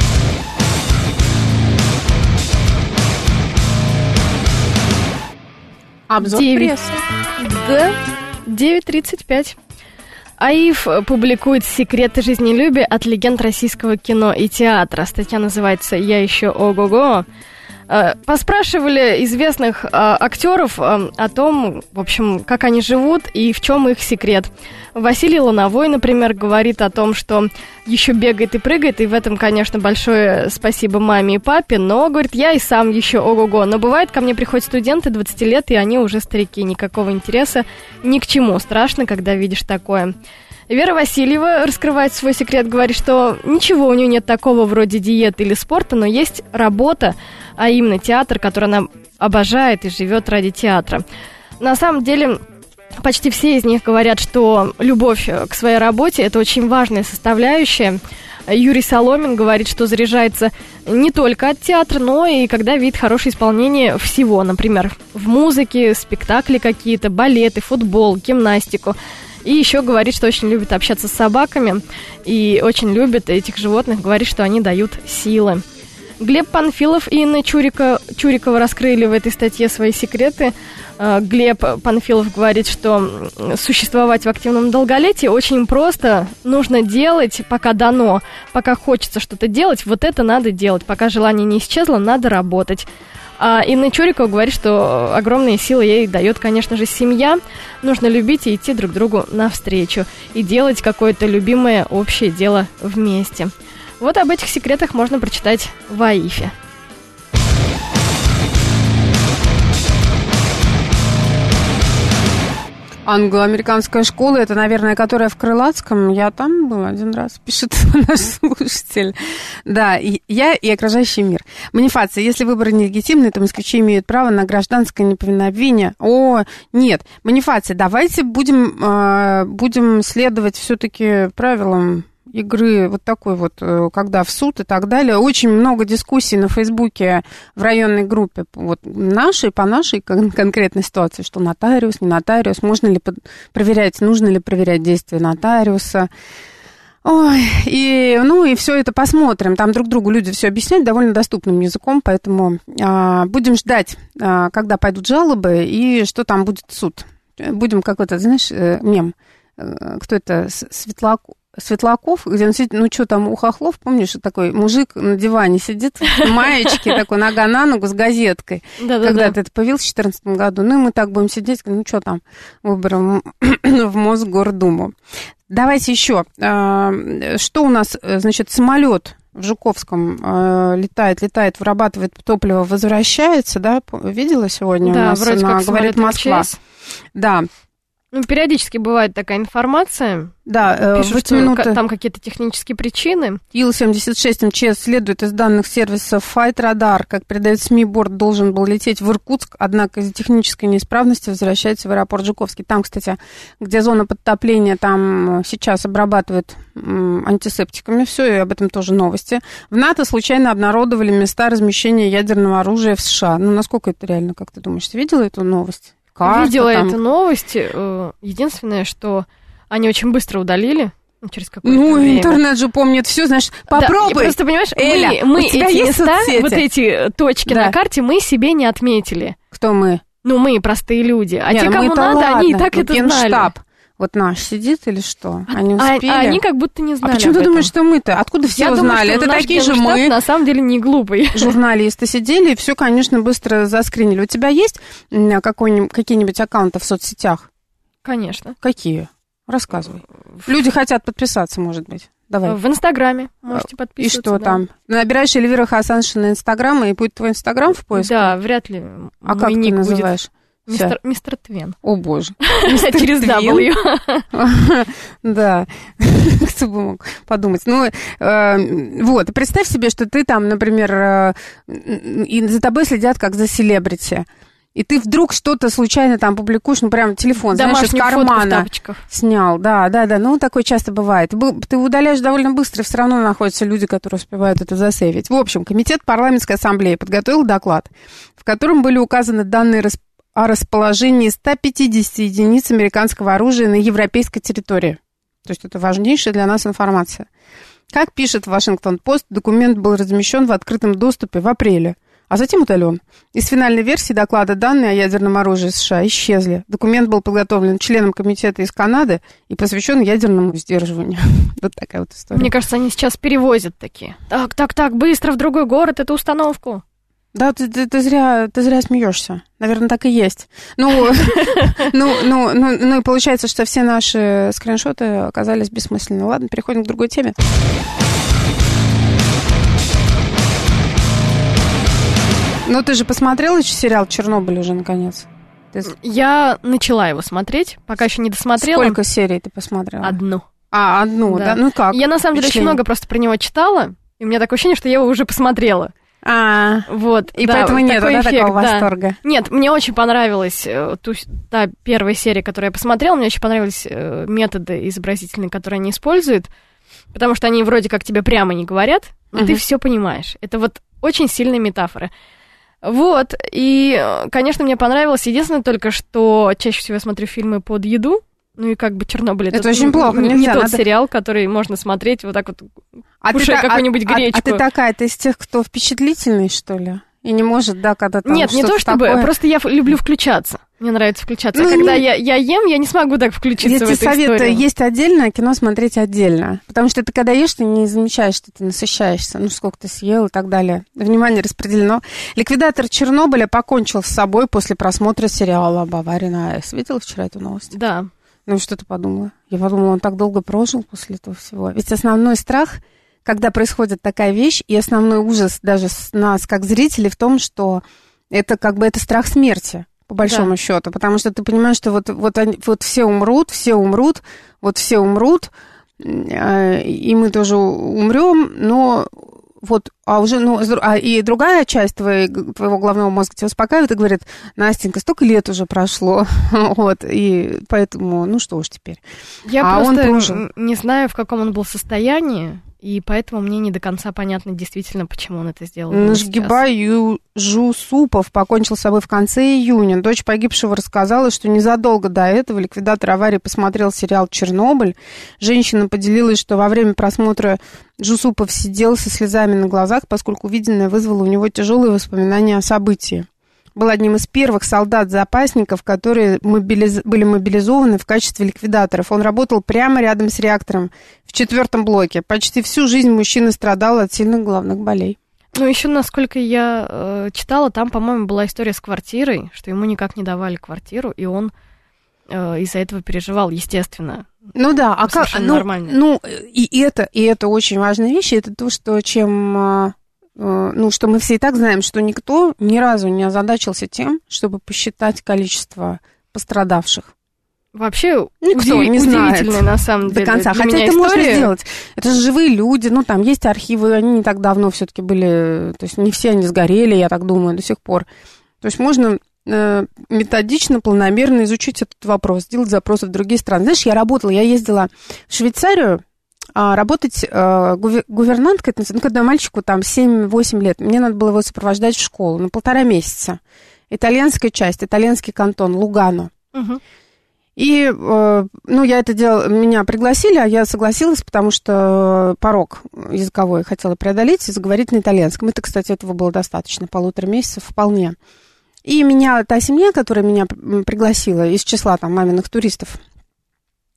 Обзор прессы. Да, девять тридцать пять. АИФ публикует секреты жизнелюбия от легенд российского кино и театра. Статья называется «Я еще ого-го». Поспрашивали известных актеров о том, в общем, как они живут и в чем их секрет. Василий Лановой, например, говорит о том, что еще бегает и прыгает, и в этом, конечно, большое спасибо маме и папе, но, говорит, я и сам еще ого-го. Но бывает, ко мне приходят студенты двадцать лет, и они уже старики, никакого интереса ни к чему. Страшно, когда видишь такое. Вера Васильева раскрывает свой секрет, говорит, что ничего у нее нет такого вроде диеты или спорта, но есть работа, а именно театр, который она обожает и живет ради театра. На самом деле, почти все из них говорят, что любовь к своей работе – это очень важная составляющая. Юрий Соломин говорит, что заряжается не только от театра, но и когда видит хорошее исполнение всего, например, в музыке, спектакли какие-то, балеты, футбол, гимнастику. И еще говорит, что очень любит общаться с собаками и очень любит этих животных, говорит, что они дают силы. Глеб Панфилов и Инна Чурика, Чурикова раскрыли в этой статье свои секреты. Глеб Панфилов говорит, что существовать в активном долголетии очень просто. Нужно делать, пока дано, пока хочется что-то делать, вот это надо делать. Пока желание не исчезло, надо работать. А Инна Чурикова говорит, что огромные силы ей дает, конечно же, семья. Нужно любить и идти друг другу навстречу. И делать какое-то любимое общее дело вместе. Вот об этих секретах можно прочитать в АИФе. Англо-американская школа, это, наверное, которая в Крылатском. Я там была один раз, пишет наш слушатель. Да, и я и окружающий мир. Манифация. Если выборы нелегитимны, то москвичи имеют право на гражданское неповиновение. О, нет. Манифация. Давайте будем, э, будем следовать все-таки правилам игры вот такой вот, когда в суд и так далее. Очень много дискуссий на Фейсбуке в районной группе вот нашей, по нашей кон- конкретной ситуации, что нотариус, не нотариус, можно ли под- проверять, нужно ли проверять действия нотариуса. Ой, и, ну, и все это посмотрим. Там друг другу люди все объясняют довольно доступным языком, поэтому а, будем ждать, а, когда пойдут жалобы и что там будет суд. Будем какой-то, знаешь, мем, кто это, Светлаков, Светлаков, где он сидит, ну, что там у хохлов, помнишь, такой мужик на диване сидит, в маечке, такой нога на ногу с газеткой. Когда-то это появилось в две тысячи четырнадцатом году. Ну, и мы так будем сидеть, ну, что там, выборы в Мосгордуму. Давайте еще. Что у нас, значит, самолет в Жуковском летает, летает, вырабатывает топливо, возвращается, да? Видела сегодня да, у нас? Вроде она как говорит Москва. Да. Ну, периодически бывает такая информация. Да, пишут, что минуты. Там какие-то технические причины. Ил семьдесят шесть МЧС следует из данных сервиса Flight Radar. Как передает СМИ, борт должен был лететь в Иркутск, однако из-за технической неисправности возвращается в аэропорт Жуковский. Там, кстати, где зона подтопления, там сейчас обрабатывают антисептиками все, и об этом тоже новости. В НАТО случайно обнародовали места размещения ядерного оружия в США. Ну, насколько это реально, как ты думаешь? Ты видела эту новость? Карта, Видела там. эту новость. Единственное, что они очень быстро удалили. Через какое-то ну, время. Интернет же помнит все, значит, попробуй. Да, просто, понимаешь, Эля, мы, мы эти места, соцсети? вот эти точки да. на карте, мы себе не отметили. Кто мы? Ну, мы, простые люди. А не, те, ну кому надо, ладно. они и так ну, это Генштаб. знали. Вот наш сидит или что? Они А, успели? а они как будто не знали. А почему об ты этом. думаешь, что мы-то? Откуда все Я узнали? думаю, что Это наш такие же Генштаб мы, на самом деле не глупый. журналисты, сидели и все, конечно, быстро заскринили. У тебя есть какой-нибудь, какие-нибудь аккаунты в соцсетях? Конечно. Какие? Рассказывай. Люди хотят подписаться, может быть. Давай. В Инстаграме можете подписываться. И что да. там? Набираешь Эльвира Хасаншина на Инстаграм, и будет твой Инстаграм в поиске? Да, вряд ли. А мой как ты ник будет называешь? Мистер, мистер Твен. О, боже. Через W. Да. Кто бы мог подумать. Ну, вот, представь себе, что ты там, например, и за тобой следят как за селебрити. И ты вдруг что-то случайно там публикуешь, ну, прям телефон, знаешь, из кармана снял. Да, да, да, ну, такое часто бывает. Ты удаляешь довольно быстро, все равно находятся люди, которые успевают это засейвить. В общем, Комитет парламентской ассамблеи подготовил доклад, в котором были указаны данные о расположении ста пятидесяти единиц американского оружия на европейской территории. То есть это важнейшая для нас информация. Как пишет Вашингтон-Пост, документ был размещен в открытом доступе в апреле, а затем удален. Из финальной версии доклада данные о ядерном оружии США исчезли. Документ был подготовлен членом комитета из Канады и посвящен ядерному сдерживанию. Вот такая вот история. Мне кажется, они сейчас перевозят такие. Так, так, так, быстро в другой город эту установку. Да, ты, ты, ты, зря, ты зря смеешься. Наверное, так и есть. Ну, ну, ну, ну, ну и получается, что все наши скриншоты оказались бессмысленны. Ладно, переходим к другой теме. Ну, ты же посмотрела еще сериал «Чернобыль» уже, наконец? Ты... Я начала его смотреть, пока еще не досмотрела. Сколько серий ты посмотрела? Одну. А, одну, да? да? Ну как? Я, на самом деле, очень много просто про него читала, и у меня такое ощущение, что я его уже посмотрела. А, вот, и да, поэтому вот нет да, эффект, такого да. восторга. Нет, мне очень понравилась ту, та первая серия, которую я посмотрела, мне очень понравились э, методы изобразительные, которые они используют, потому что они вроде как тебе прямо не говорят, но uh-huh. ты все понимаешь. Это вот очень сильные метафоры. Вот, и, конечно, мне понравилось. Единственное только, что чаще всего я смотрю фильмы под еду. Ну и как бы «Чернобыль» это, это очень ну, плохо, не, нельзя, не тот надо... сериал, который можно смотреть вот так вот, а кушая ты, какую-нибудь а, гречку. А, а ты такая, ты из тех, кто впечатлительный, что ли? И не может, да, когда там Нет, не то чтобы, такое... просто я люблю включаться. Мне нравится включаться. Ну, а когда ну, я, я ем, я не смогу так включиться в эту историю. Я тебе советую есть отдельно, а кино смотреть отдельно. Потому что ты, когда ешь, ты не замечаешь, что ты насыщаешься. Ну, сколько ты съел и так далее. Внимание распределено. Ликвидатор Чернобыля покончил с собой после просмотра сериала об аварии на АЭС. Видела вчера эту новость? Да. Ну, что ты подумала? Я подумала, он так долго прожил после этого всего. Ведь основной страх... Когда происходит такая вещь, и основной ужас даже с нас, как зрителей, в том, что это как бы это страх смерти, по большому да. счету. Потому что ты понимаешь, что вот, вот, они, вот все умрут, все умрут, вот все умрут, и мы тоже умрем, но вот, а уже, ну, а и другая часть твоей, твоего головного мозга тебя успокаивает и говорит: Настенька, столько лет уже прошло, вот, и поэтому, ну что уж теперь. Я а просто он прожил. Не знаю, в каком он был состоянии, и поэтому мне не до конца понятно действительно, почему он это сделал. Нажгибай Южусупов покончил с собой в конце июня. Дочь погибшего рассказала, что незадолго до этого ликвидатор аварии посмотрел сериал «Чернобыль». Женщина поделилась, что во время просмотра Жусупов сидел со слезами на глазах, поскольку увиденное вызвало у него тяжелые воспоминания о событии. Был одним из первых солдат-запасников, которые мобилиз... были мобилизованы в качестве ликвидаторов. Он работал прямо рядом с реактором в четвертом блоке. Почти всю жизнь мужчина страдал от сильных головных болей. Ну, еще, насколько я э, читала, там, по-моему, была история с квартирой, что ему никак не давали квартиру, и он э, из-за этого переживал, естественно. Ну да, а как... Ну, нормально. Ну, и это, и это очень важная вещь, это то, что чем... Ну, что мы все и так знаем, что никто ни разу не озадачился тем, чтобы посчитать количество пострадавших. Вообще, никто удив... не знает на самом деле. До конца. Для Хотя меня это история... можно сделать. Это же живые люди, ну, там есть архивы, они не так давно все-таки были, то есть не все они сгорели, я так думаю, до сих пор. То есть можно э, методично, планомерно изучить этот вопрос, сделать запросы в другие страны. Знаешь, я работала, я ездила в Швейцарию, А, работать э, гувер, гувернанткой, ну, когда мальчику там семь-восемь лет, мне надо было его сопровождать в школу на полтора месяца. Итальянская часть, итальянский кантон, Лугано. Угу. И, э, ну, я это делала, меня пригласили, а я согласилась, потому что порог языковой хотела преодолеть и заговорить на итальянском. Это, кстати, этого было достаточно, полутора месяцев вполне. И меня, та семья, которая меня пригласила из числа там маминых туристов,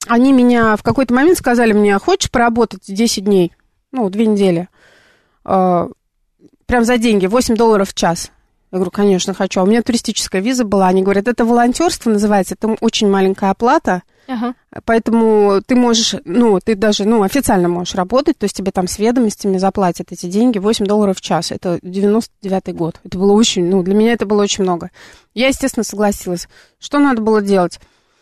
они меня в какой-то момент сказали мне, хочешь поработать десять дней, ну, две недели, э, прям за деньги, восемь долларов в час. Я говорю, конечно, хочу. А у меня туристическая виза была. Они говорят, это волонтерство называется, это очень маленькая оплата, ага. Поэтому ты можешь, ну, ты даже, ну, официально можешь работать, то есть тебе там с ведомостями заплатят эти деньги, восемь долларов в час. Это девяносто девятый год. Это было очень, ну, для меня это было очень много. Я, естественно, согласилась. Что надо было делать?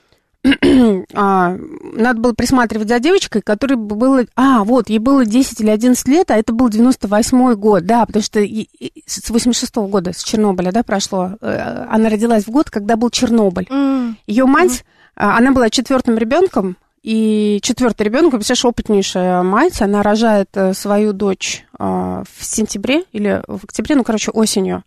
а, надо было присматривать за девочкой, которой было... А, вот, ей было десять или одиннадцать лет, а это был девяносто восьмой год, да, потому что и, и, с восемьдесят шестого года, с Чернобыля, да, прошло. Она родилась в год, когда был Чернобыль. Mm. Ее мать, mm. она была четвертым ребенком, и четвертый ребенок, представляешь, опытнейшая мать, она рожает свою дочь в сентябре или в октябре, ну, короче, осенью.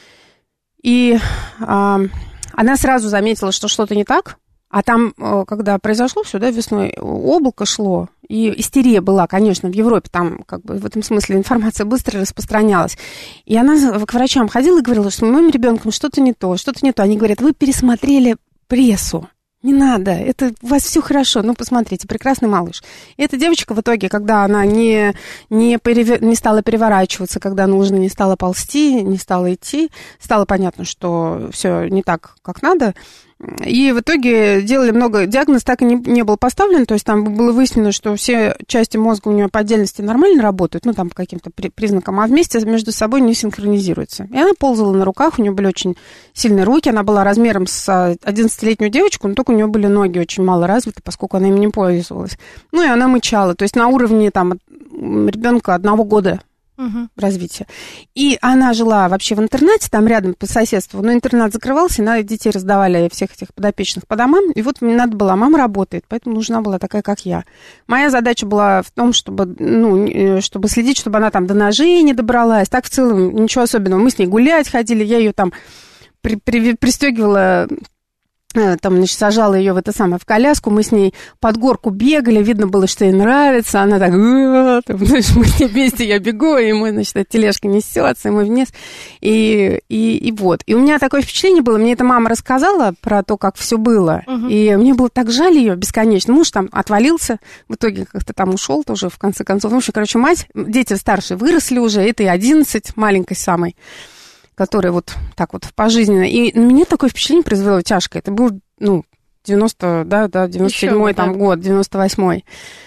И а, она сразу заметила, что что-то не так. А там, когда произошло все, да, весной, облако шло, и истерия была, конечно, в Европе, там, как бы, в этом смысле информация быстро распространялась. И она к врачам ходила и говорила, что с моим ребенком что-то не то, что-то не то. Они говорят, вы пересмотрели прессу. Не надо, это у вас все хорошо, ну, посмотрите, прекрасный малыш. И эта девочка в итоге, когда она не, не, перевер... не стала переворачиваться, когда нужно, не стала ползти, не стала идти, стало понятно, что все не так, как надо. И в итоге делали много, диагноз так и не, не был поставлен, то есть там было выяснено, что все части мозга у нее по отдельности нормально работают, ну, там по каким-то при, признакам, а вместе между собой не синхронизируются. И она ползала на руках, у нее были очень сильные руки, она была размером с одиннадцатилетнюю девочку, но только у нее были ноги очень мало развиты, поскольку она им не пользовалась. Ну, и она мычала, то есть на уровне там ребенка одного года. Угу. Развития. И она жила вообще в интернате, там рядом по соседству, но интернат закрывался, и на детей раздавали всех этих подопечных по домам, и вот мне надо было, мама работает, поэтому нужна была такая, как я. Моя задача была в том, чтобы, ну, чтобы следить, чтобы она там до ножей не добралась, так в целом ничего особенного. Мы с ней гулять ходили, я ее там при, при, пристегивала... Там, значит, сажала ее в это самое, в коляску, мы с ней под горку бегали, видно было, что ей нравится, она так, там, знаешь, мы с ней вместе, я бегу, и мы, значит, тележка несется, и мы вниз, и, и, и вот. И у меня такое впечатление было, мне эта мама рассказала про то, как все было, угу. И мне было так жаль ее бесконечно. Муж там отвалился, в итоге как-то там ушел тоже, в конце концов. Ну, в общем, короче, мать, дети старшие выросли уже, это и одиннадцать, маленькой самой, который вот так вот пожизненно. И мне такое впечатление произвело тяжкое. Это был, ну, девяносто, да, да, девяносто седьмой там да. год, девяносто восьмой.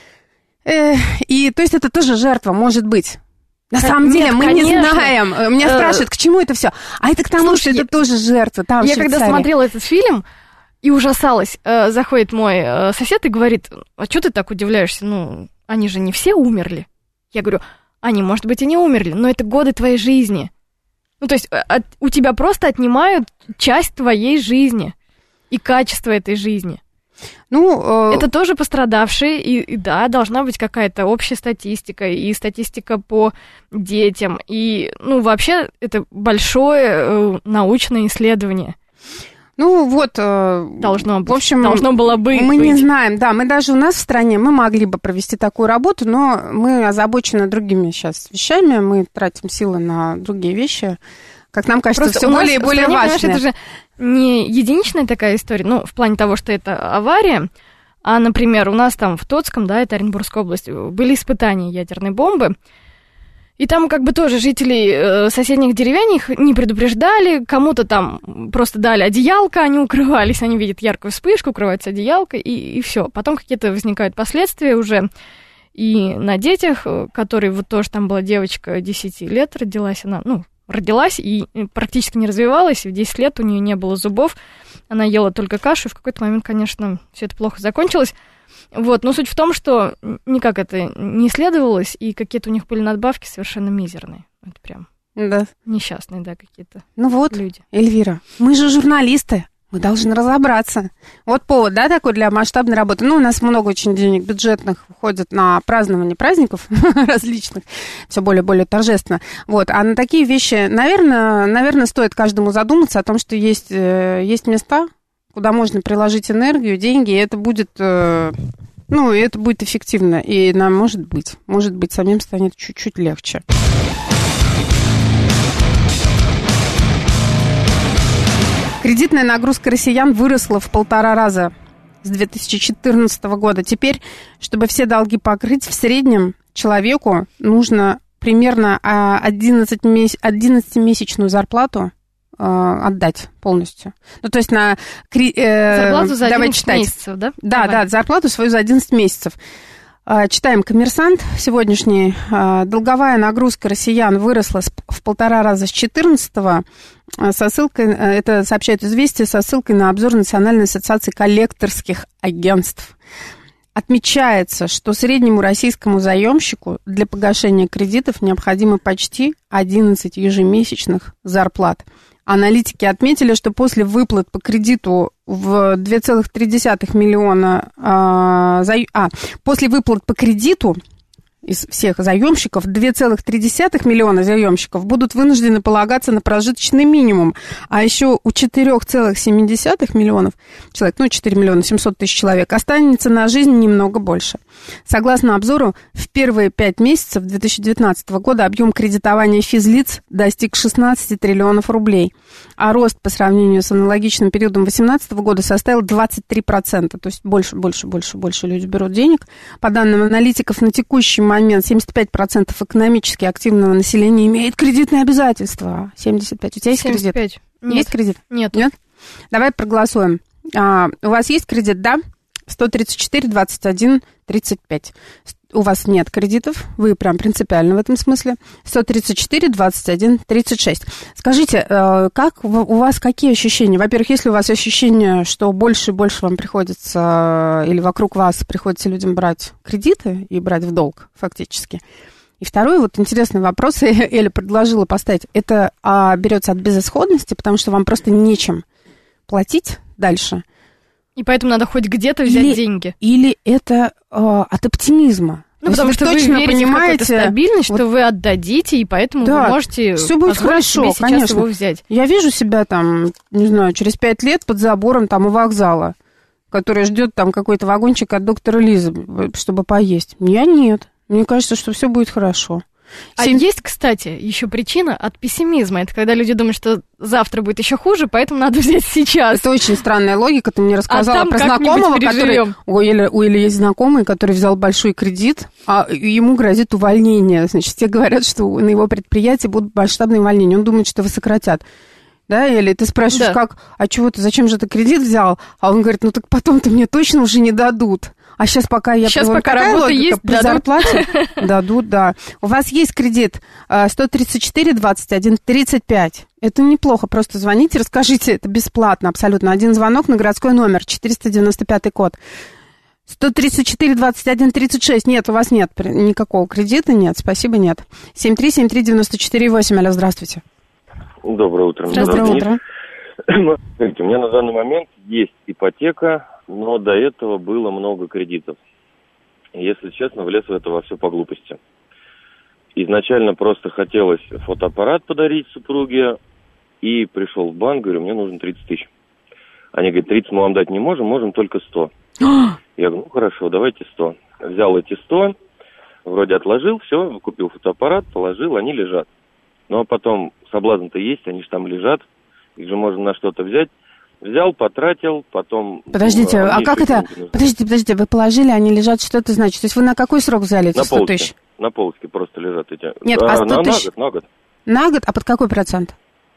Э, и, то есть, это тоже жертва, может быть. На Нет, самом деле, мы конечно. не знаем. Меня э, спрашивают, к чему это все? А это к тому, Слушай, что это тоже жертва. Там, я когда смотрела этот фильм и ужасалась, э, заходит мой э, сосед и говорит, а что ты так удивляешься? Ну, они же не все умерли. Я говорю, они, может быть, и не умерли, но это годы твоей жизни. Ну, то есть от, у тебя просто отнимают часть твоей жизни и качество этой жизни. Ну, э... это тоже пострадавшие, и, и да, должна быть какая-то общая статистика, и статистика по детям, и, ну, вообще это большое э, научное исследование. Ну, вот, должно быть. В общем, должно было быть. Мы быть. не знаем, да, мы даже у нас в стране, мы могли бы провести такую работу, но мы озабочены другими сейчас вещами, мы тратим силы на другие вещи, как нам кажется, Просто все более и более важное. Это же не единичная такая история, ну, в плане того, что это авария, а, например, у нас там в Тотском, да, это Оренбургская область, были испытания ядерной бомбы, и там как бы тоже жителей э, соседних деревень их не предупреждали, кому-то там просто дали одеялко, они укрывались, они видят яркую вспышку, укрываются одеялкой, и, и все. Потом какие-то возникают последствия уже и на детях, которые вот тоже там была девочка десяти лет, родилась она, ну, родилась и практически не развивалась, и в десять лет у нее не было зубов, она ела только кашу, и в какой-то момент, конечно, все это плохо закончилось. Вот, но суть в том, что никак это не исследовалось, и какие-то у них были надбавки совершенно мизерные. Это прям да. несчастные, да, какие-то ну вот, люди. Эльвира, мы же журналисты, мы должны разобраться. Вот повод, да, такой для масштабной работы. Ну, у нас много очень денег бюджетных уходит на празднование праздников различных, все более и более торжественно. Вот, а на такие вещи, наверное, наверное, стоит каждому задуматься о том, что есть, есть места, куда можно приложить энергию, деньги, и это будет, э, ну, это будет эффективно. И нам, может быть, может быть, самим станет чуть-чуть легче. Кредитная нагрузка россиян выросла в полтора раза с две тысячи четырнадцатого года. Теперь, чтобы все долги покрыть, в среднем человеку нужно примерно одиннадцатимесячную зарплату э, отдать полностью. Ну, то есть на... Э, зарплату за одиннадцать читать. месяцев, да? Да, Давай. да, зарплату свою за одиннадцать месяцев. Э, читаем «Коммерсант» сегодняшний. Э, долговая нагрузка россиян выросла в полтора раза с четырнадцатого. Со ссылкой, это сообщает «Известия» со ссылкой на обзор Национальной ассоциации коллекторских агентств. Отмечается, что среднему российскому заемщику для погашения кредитов необходимо почти одиннадцать ежемесячных зарплат. Аналитики отметили, что после выплат по кредиту в два целых три десятых миллиона... А, за, а, после выплат по кредиту из всех заемщиков, два целых три десятых миллиона заемщиков будут вынуждены полагаться на прожиточный минимум. А еще у четыре целых семь десятых миллионов человек, ну, четыре миллиона семьсот тысяч человек, останется на жизнь немного больше. Согласно обзору, в первые пять месяцев две тысячи девятнадцатого года объем кредитования физлиц достиг шестнадцать триллионов рублей, а рост по сравнению с аналогичным периодом две тысячи восемнадцатого года составил двадцать три процента. То есть больше, больше, больше, больше люди берут денег. По данным аналитиков, на текущий момент семьдесят пять процентов экономически активного населения имеет кредитные обязательства. семьдесят пять. У тебя есть семьдесят пять. кредит? Нет. Есть кредит? Нет. Нет? Давай проголосуем. А, у вас есть кредит, да? сто тридцать четыре двадцать один тридцать пять. У вас нет кредитов, вы прям принципиально в этом смысле. сто тридцать четыре двадцать один тридцать шесть. Скажите, как у вас какие ощущения? Во-первых, есть ли у вас ощущение, что больше и больше вам приходится, или вокруг вас приходится людям брать кредиты и брать в долг фактически? И второй вот интересный вопрос, Эля предложила поставить, это а, берется от безысходности, потому что вам просто нечем платить дальше. И поэтому надо хоть где-то взять или, деньги. Или это э, от оптимизма. Ну, потому что вы верите понимаете, в какую-то стабильность, вот, что вы отдадите, и поэтому да, вы можете все будет хорошо, себе сейчас конечно. Его взять. Я вижу себя там, не знаю, через пять лет под забором там у вокзала, который ждет там какой-то вагончик от доктора Лизы, чтобы поесть. Я нет. Мне кажется, что все будет хорошо. А Семь... есть, кстати, еще причина от пессимизма. Это когда люди думают, что завтра будет еще хуже, поэтому надо взять сейчас. Это очень странная логика. Ты мне рассказала а про знакомого, который... У Или, у Или есть знакомый, который взял большой кредит, а ему грозит увольнение. Значит, все говорят, что на его предприятии будут масштабные увольнения. Он думает, что его сократят. Да, или ты спрашиваешь, да. как, а чего ты, зачем же ты кредит взял? А он говорит, ну так потом-то мне точно уже не дадут. А сейчас пока я... Сейчас пока работа есть, при зарплате дадут, да. У вас есть кредит сто тридцать четыре двадцать один тридцать пять. Это неплохо, просто звоните, расскажите, это бесплатно абсолютно. Один звонок на городской номер, четыреста девяносто пятый код. сто тридцать четыре двадцать один тридцать шесть. Нет, у вас нет никакого кредита, нет, спасибо, нет. семь три семь три девяносто четыре восемь. Алло, здравствуйте. Доброе утро. Доброе утро. Смотрите, у меня на данный момент есть ипотека, но до этого было много кредитов. И, если честно, влез в это во все по глупости. Изначально просто хотелось фотоаппарат подарить супруге, и пришел в банк, говорю, мне нужно тридцать тысяч. Они говорят, тридцать мы вам дать не можем, можем только сто. Я говорю, ну хорошо, давайте сто. Взял эти сто, вроде отложил, все, купил фотоаппарат, положил, они лежат. Ну а потом соблазн-то есть, они же там лежат, их же можно на что-то взять. Взял, потратил, потом... Подождите, а как это... Подождите, подождите, вы положили, они лежат, что это значит? То есть вы на какой срок взяли эти сто тысяч? На полочке просто лежат эти... Нет, а сто тысяч... На год, на год. На год? А под какой процент?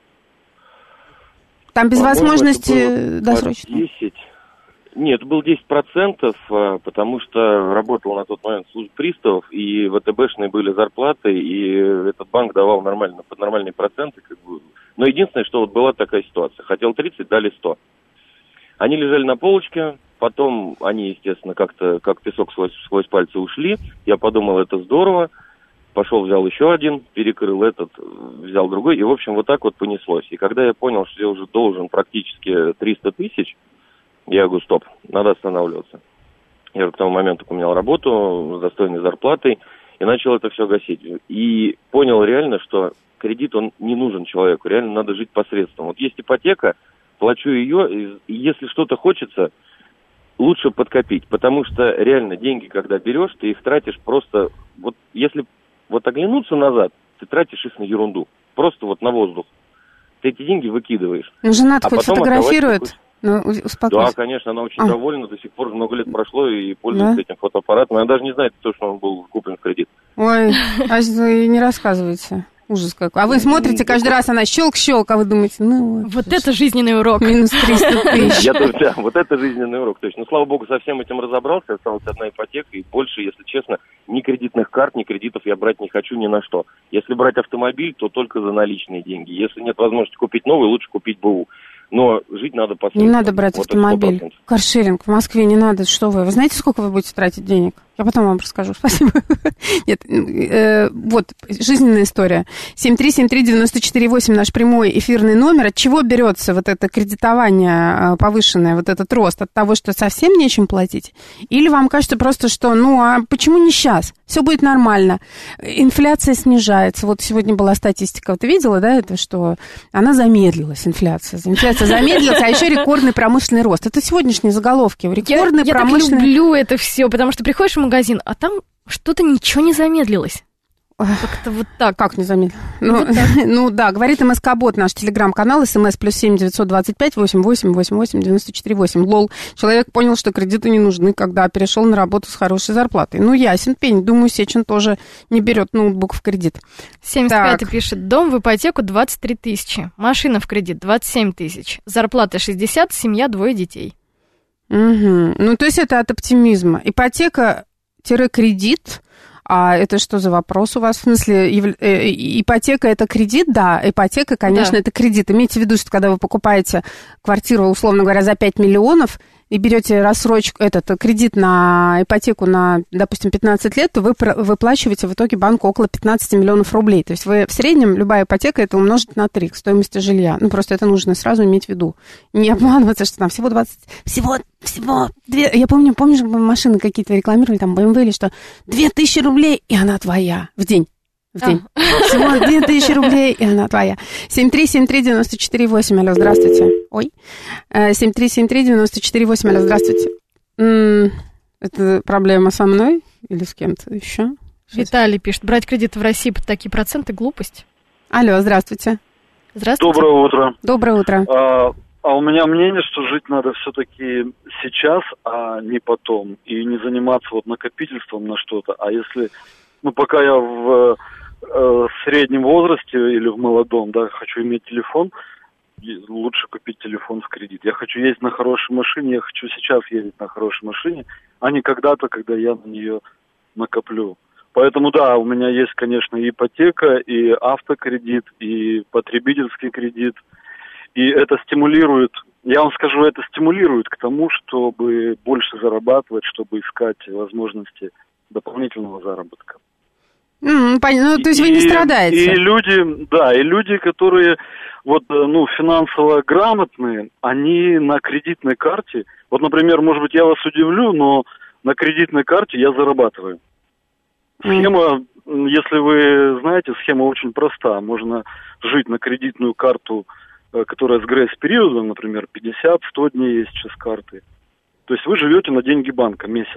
Там без По-моему, возможности досрочно? десять. Нет, был десять процентов, потому что работал на тот момент служба приставов, и ВТБшные были зарплаты, и этот банк давал нормально, под нормальные проценты, как бы. Но единственное, что вот была такая ситуация. Хотел тридцать, дали сто. Они лежали на полочке, потом они, естественно, как-то, как песок сквозь, сквозь пальцы ушли. Я подумал, это здорово. Пошел, взял еще один, перекрыл этот, взял другой. И, в общем, вот так вот понеслось. И когда я понял, что я уже должен практически триста тысяч, я говорю, стоп, надо останавливаться. Я к тому моменту поменял работу с достойной зарплатой и начал это все гасить. И понял реально, что кредит, он не нужен человеку, реально надо жить посредством. Вот есть ипотека, плачу ее, и если что-то хочется, лучше подкопить, потому что реально деньги, когда берешь, ты их тратишь просто, вот если вот оглянуться назад, ты тратишь их на ерунду, просто вот на воздух. Ты эти деньги выкидываешь. Ну, жена-то а хоть фотографирует? Ну, успокойся. Да, конечно, она очень а. довольна, до сих пор много лет прошло и пользуется да? этим фотоаппаратом. Она даже не знает, то, что он был куплен в кредит. Ой, а вы не рассказывайте. Ужас какой. А вы смотрите, каждый раз она щелк-щелк, а вы думаете, ну... Вот это жизненный урок. Минус триста тысяч. Я тоже, да, вот это жизненный урок. То есть, ну, слава богу, со всем этим разобрался, осталась одна ипотека, и больше, если честно, ни кредитных карт, ни кредитов я брать не хочу ни на что. Если брать автомобиль, то только за наличные деньги. Если нет возможности купить новый, лучше купить БУ. Но жить надо по Не надо брать вот автомобиль. Каршеринг в Москве не надо. Что вы? Вы знаете, сколько вы будете тратить денег? Я потом вам расскажу. Спасибо. Нет, э, вот, жизненная история. семь три семь три девять четыре восемь наш прямой эфирный номер. От чего берется вот это кредитование повышенное, вот этот рост? От того, что совсем нечем платить? Или вам кажется просто, что, ну, а почему не сейчас? Все будет нормально. Инфляция снижается. Вот сегодня была статистика. Ты видела, да, это, что она замедлилась, инфляция. Инфляция замедлилась, а еще рекордный промышленный рост. Это сегодняшние заголовки. Рекордный я, я промышленный... так люблю это все, потому что приходишь в магазин, а там что-то ничего не замедлилось. Как-то вот так. Как не замедлилось? Ну, вот ну да, говорит МСК-бот, наш телеграм-канал, смс плюс семь девятьсот двадцать пять восемь восемь восемь восемь девяносто четыре восемь. Лол, человек понял, что кредиты не нужны, когда перешел на работу с хорошей зарплатой. Ну, ясен пень, думаю, Сечин тоже не берет ноутбук в кредит. семьдесят пять пишет, дом в ипотеку двадцать три тысячи, машина в кредит двадцать семь тысяч, зарплата шестьдесят, семья, двое детей. Угу. Ну, то есть это от оптимизма. Ипотека-кредит, а это что за вопрос у вас? В смысле, ипотека – это кредит? Да, ипотека, конечно, да. Это кредит. Имейте в виду, что когда вы покупаете квартиру, условно говоря, за пять миллионов, и берете рассрочку, этот кредит на ипотеку на, допустим, пятнадцать лет, то вы выплачиваете в итоге банку около пятнадцать миллионов рублей. То есть вы в среднем, любая ипотека, это умножить на три к стоимости жилья. Ну, просто это нужно сразу иметь в виду. Не обманываться, что там всего двадцать... Всего, всего... Две, я помню, помнишь, машины какие-то рекламировали, там, бэ эм вэ или что? Две тысячи рублей, и она твоя в день. В день. А. Всего две тысячи рублей, и она твоя. семь три семь три девять четыре восемь. Алло, здравствуйте. Ой. семь три семь три девять четыре восемь. Алло, здравствуйте. М-м, это проблема со мной или с кем-то еще? Виталий пишет, брать кредит в России под такие проценты – глупость. Алло, здравствуйте. Здравствуйте. Доброе утро. Доброе утро. А, а у меня мнение, что жить надо все-таки сейчас, а не потом. И не заниматься вот накопительством на что-то. А если, ну, пока я в... в среднем возрасте или в молодом, да, хочу иметь телефон, лучше купить телефон в кредит. Я хочу ездить на хорошей машине, я хочу сейчас ездить на хорошей машине, а не когда-то, когда я на нее накоплю. Поэтому, да, у меня есть, конечно, и ипотека, и автокредит, и потребительский кредит. И это стимулирует, я вам скажу, это стимулирует к тому, чтобы больше зарабатывать, чтобы искать возможности дополнительного заработка. Mm, ну, то есть вы не и, страдаете. И люди, да, и люди, которые вот, ну, финансово грамотные, они на кредитной карте, вот, например, может быть, я вас удивлю, но на кредитной карте я зарабатываю. Mm. Схема, если вы знаете, схема очень проста. Можно жить на кредитную карту, которая с грейс-периодом, например, пятьдесят-сто дней есть сейчас карты. То есть вы живете на деньги банка месяц.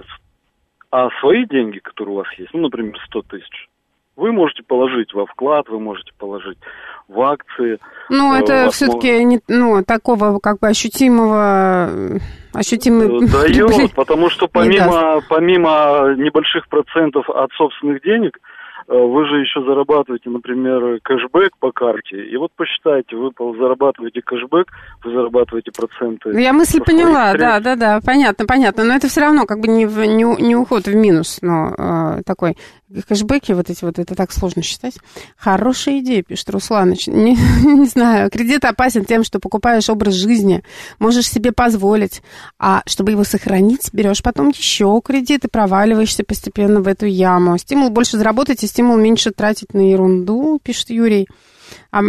А свои деньги, которые у вас есть, ну, например, сто тысяч, вы можете положить во вклад, вы можете положить в акции. Ну, это все-таки может... не, ну, такого как бы ощутимого... ощутимый дает, потому что помимо, помимо небольших процентов от собственных денег, вы же еще зарабатываете, например, кэшбэк по карте. И вот посчитайте, вы зарабатываете кэшбэк, вы зарабатываете проценты. Я мысль поняла, да, да, да, понятно, понятно. Но это все равно как бы не, в, не, не уход в минус, но э, такой кэшбэки, вот эти вот, это так сложно считать. Хорошая идея, пишет Русланыч. Не, не знаю, кредит опасен тем, что покупаешь образ жизни, можешь себе позволить, а чтобы его сохранить, берешь потом еще кредит и проваливаешься постепенно в эту яму. Стимул больше заработать и стимул меньше тратить на ерунду, пишет Юрий. А,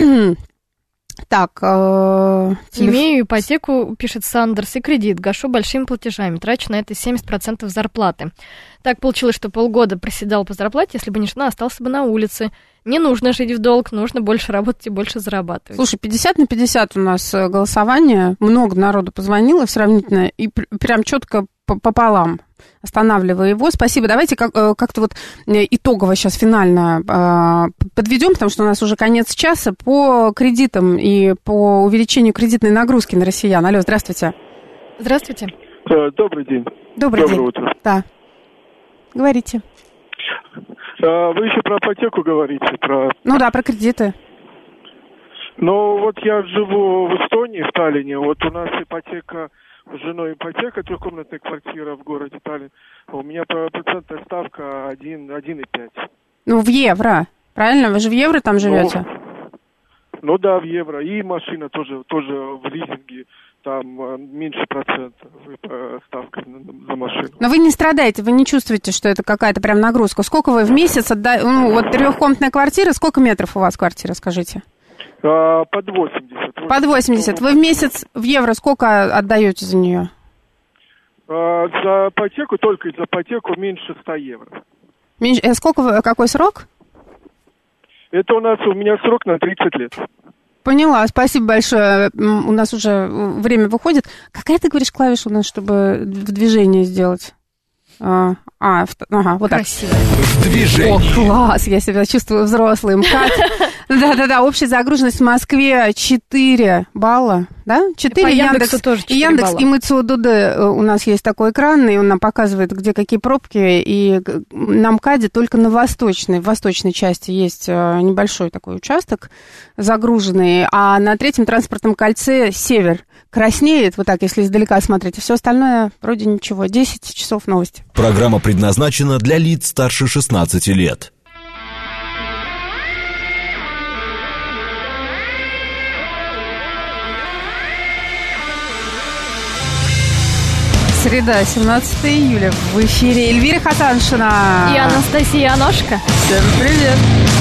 так. Э, телеф... Имею ипотеку, пишет Сандерс, и кредит. Гашу большими платежами. Трачу на это семьдесят процентов зарплаты. Так получилось, что полгода проседал по зарплате. Если бы не жена, остался бы на улице. Не нужно жить в долг, нужно больше работать и больше зарабатывать. Слушай, пятьдесят на пятьдесят у нас голосование. Много народу позвонило сравнительно. И прям четко пополам. Останавливаю его. Спасибо. Давайте как- как-то вот итогово сейчас финально э, подведем, потому что у нас уже конец часа, по кредитам и по увеличению кредитной нагрузки на россиян. Алло, здравствуйте. Здравствуйте. Добрый день. Добрый Доброе день. утро. Да. Говорите. Вы еще про ипотеку говорите, про... Ну да, про кредиты. Ну, вот я живу в Эстонии, в Таллине. Вот у нас ипотека, с женой ипотека, трехкомнатная квартира в городе Таллин. У меня процентная ставка один и пять. Ну, в евро, правильно? Вы же в евро там живете? Ну, ну да, в евро. И машина тоже, тоже в лизинге. Там меньше процента ставка за машину. Но вы не страдаете, вы не чувствуете, что это какая-то прям нагрузка. Сколько вы в месяц отдаете? Ну, вот трехкомнатная квартира, сколько метров у вас квартира, скажите? А, под восемьдесят. Под восемьдесят. Вы в месяц в евро сколько отдаете за нее? А, за ипотеку, только за ипотеку меньше ста евро. Меньше, э, сколько, какой срок? Это у нас, у меня срок на тридцать лет. Поняла, спасибо большое. У нас уже время выходит. Какая, ты говоришь, клавиша у нас, чтобы в движение сделать? А, а в, ага, вот так. Красиво. В движении. О, класс, я себя чувствую взрослым. Как? Да-да-да, общая загруженность в Москве четыре балла, да? четыре. И по Яндекс, Яндексу тоже и Яндекс, балла. и МЦО-ДД у нас есть такой экран, и он нам показывает, где какие пробки, и на МКАДе только на восточной, в восточной части есть небольшой такой участок загруженный, а на третьем транспортном кольце север краснеет, вот так, если издалека смотреть, и все остальное вроде ничего. десять часов новости. Программа предназначена для лиц старше шестнадцати лет. Среда, семнадцатое июля. В эфире Эльвира Хасаншина. И Анастасия Аношка. Всем привет.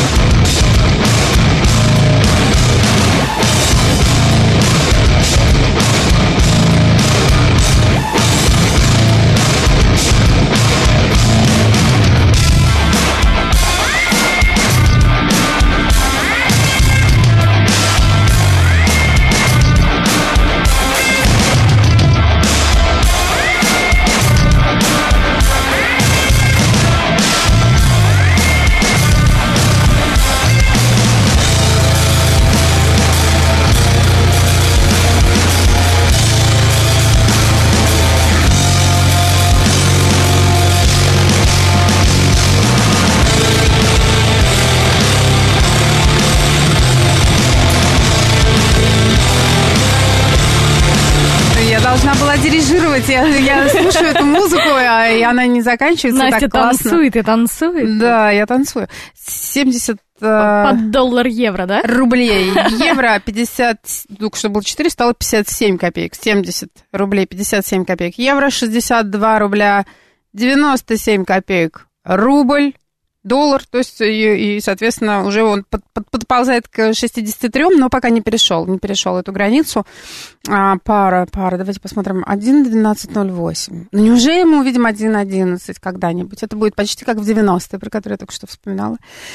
Дирижировать, я, я слушаю эту музыку, а, и она не заканчивается. Настя так классно. танцует и танцует. Да, я танцую. семьдесят под доллар евро, да? Рублей. Евро пятьдесят, только что было четыре, стало пятьдесят семь копеек. семьдесят рублей пятьдесят семь копеек. Евро шестьдесят два рубля девяносто семь копеек. Рубль. Доллар, то есть, и, и соответственно, уже он под, под, подползает к шестидесяти трём, но пока не перешел, не перешел эту границу. А, пара, пара, давайте посмотрим, один двенадцать ноль восемь. Ну, неужели мы увидим один одиннадцать когда-нибудь? Это будет почти как в девяностые, про которые я только что вспоминала.